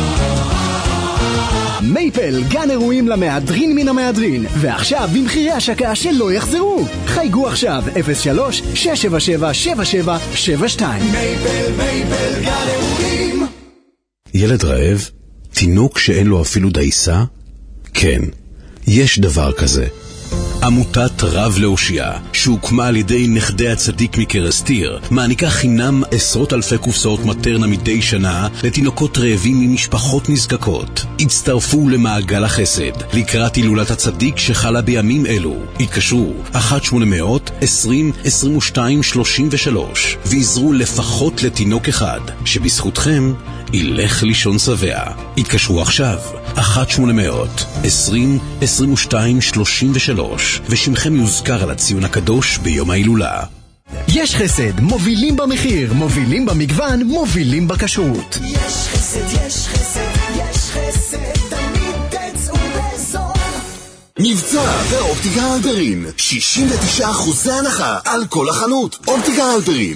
מייפל, גן אירועים למהדרין מן המהדרין, ועכשיו במחירי השקה שלא יחזרו. חייגו עכשיו אפס שלוש שש שבע שבע שבע שבע שבע שתיים. מייפל, מייפל, גן אירועים. ילד רעב? תינוק שאין לו אפילו דייסה? כן, יש דבר כזה. עמותת רב להושיע, שהוקמה על ידי נכדי הצדיק מקרסטיר, מעניקה חינם עשרות אלפי קופסאות מטרנה מדי שנה לתינוקות רעבים ממשפחות נזקקות. הצטרפו למעגל החסד לקראת הילולת הצדיק שחלה בימים אלו. התקשרו אחת שמונה מאות עשרים עשרים ושתיים שלושים ושלוש ועזרו לפחות לתינוק אחד שבזכותכם ילך לישון שבע. התקשרו עכשיו אחת שמונה מאות עשרים עשרים ושתיים שלושים ושלוש ושמכם יוזכר על הציון הקדוש ביום ההילולה. יש חסד, מובילים במחיר, מובילים במגוון, מובילים בכשרות. יש חסד, יש חסד, יש חסד, תמיד תצאו בזול. מבצע באופטיקה הלפרין, שישים ותשעה אחוזי הנחה על כל החנות. אופטיקה הלפרין.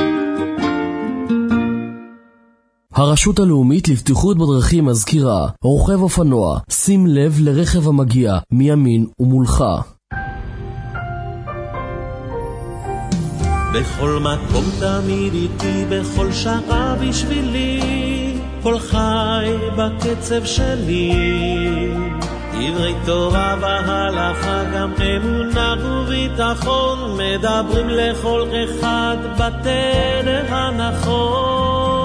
הרשות הלאומית לבטיחות בדרכים מזכירה, רוכב אופנוע, שים לב לרכב המגיע מימין ומולך. בכל מקום תמיד איתי, בכל שעה בשבילי, כל חי בקצב שלי. דברי תורה והלכה, גם אמונה וביטחון, מדברים לכל אחד בדרך הנכון.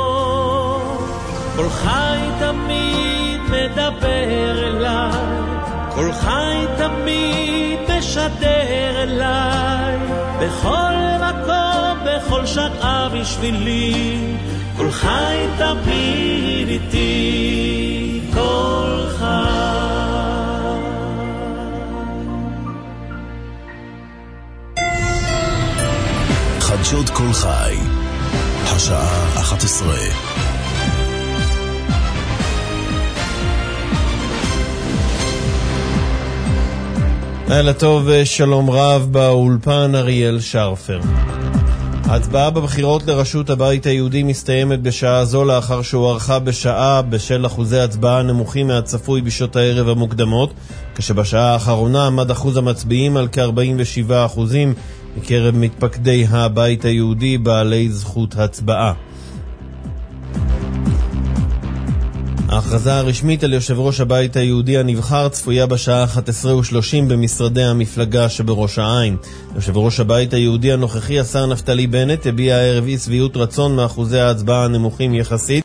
כל חי תמיד מדבר אליי, כל חי תמיד משדר אליי, בכל מקום, בכל שעה בשבילי, כל חי תמיד איתי, כל חי. חדשות כל חי, השעה אחת עשרה. לילה טוב, שלום רב, באולפן אריאל שרפר. ההצבעה בבחירות לראשות הבית היהודי מסתיימת בשעה זו לאחר שהוארכה בשעה בשל אחוזי הצבעה נמוכים מהצפוי בשעות הערב המוקדמות, כשבשעה האחרונה עמד אחוז המצביעים על כ-ארבעים ושבעה אחוזים מקרב מתפקדי הבית היהודי בעלי זכות הצבעה. ההכרזה הרשמית על יושב ראש הבית היהודי הנבחר צפויה בשעה אחת עשרה ושלושים במשרדי המפלגה שבראש העין. יושב ראש הבית היהודי הנוכחי, השר נפתלי בנט, הביע הערב אי שביעות רצון מאחוזי ההצבעה הנמוכים יחסית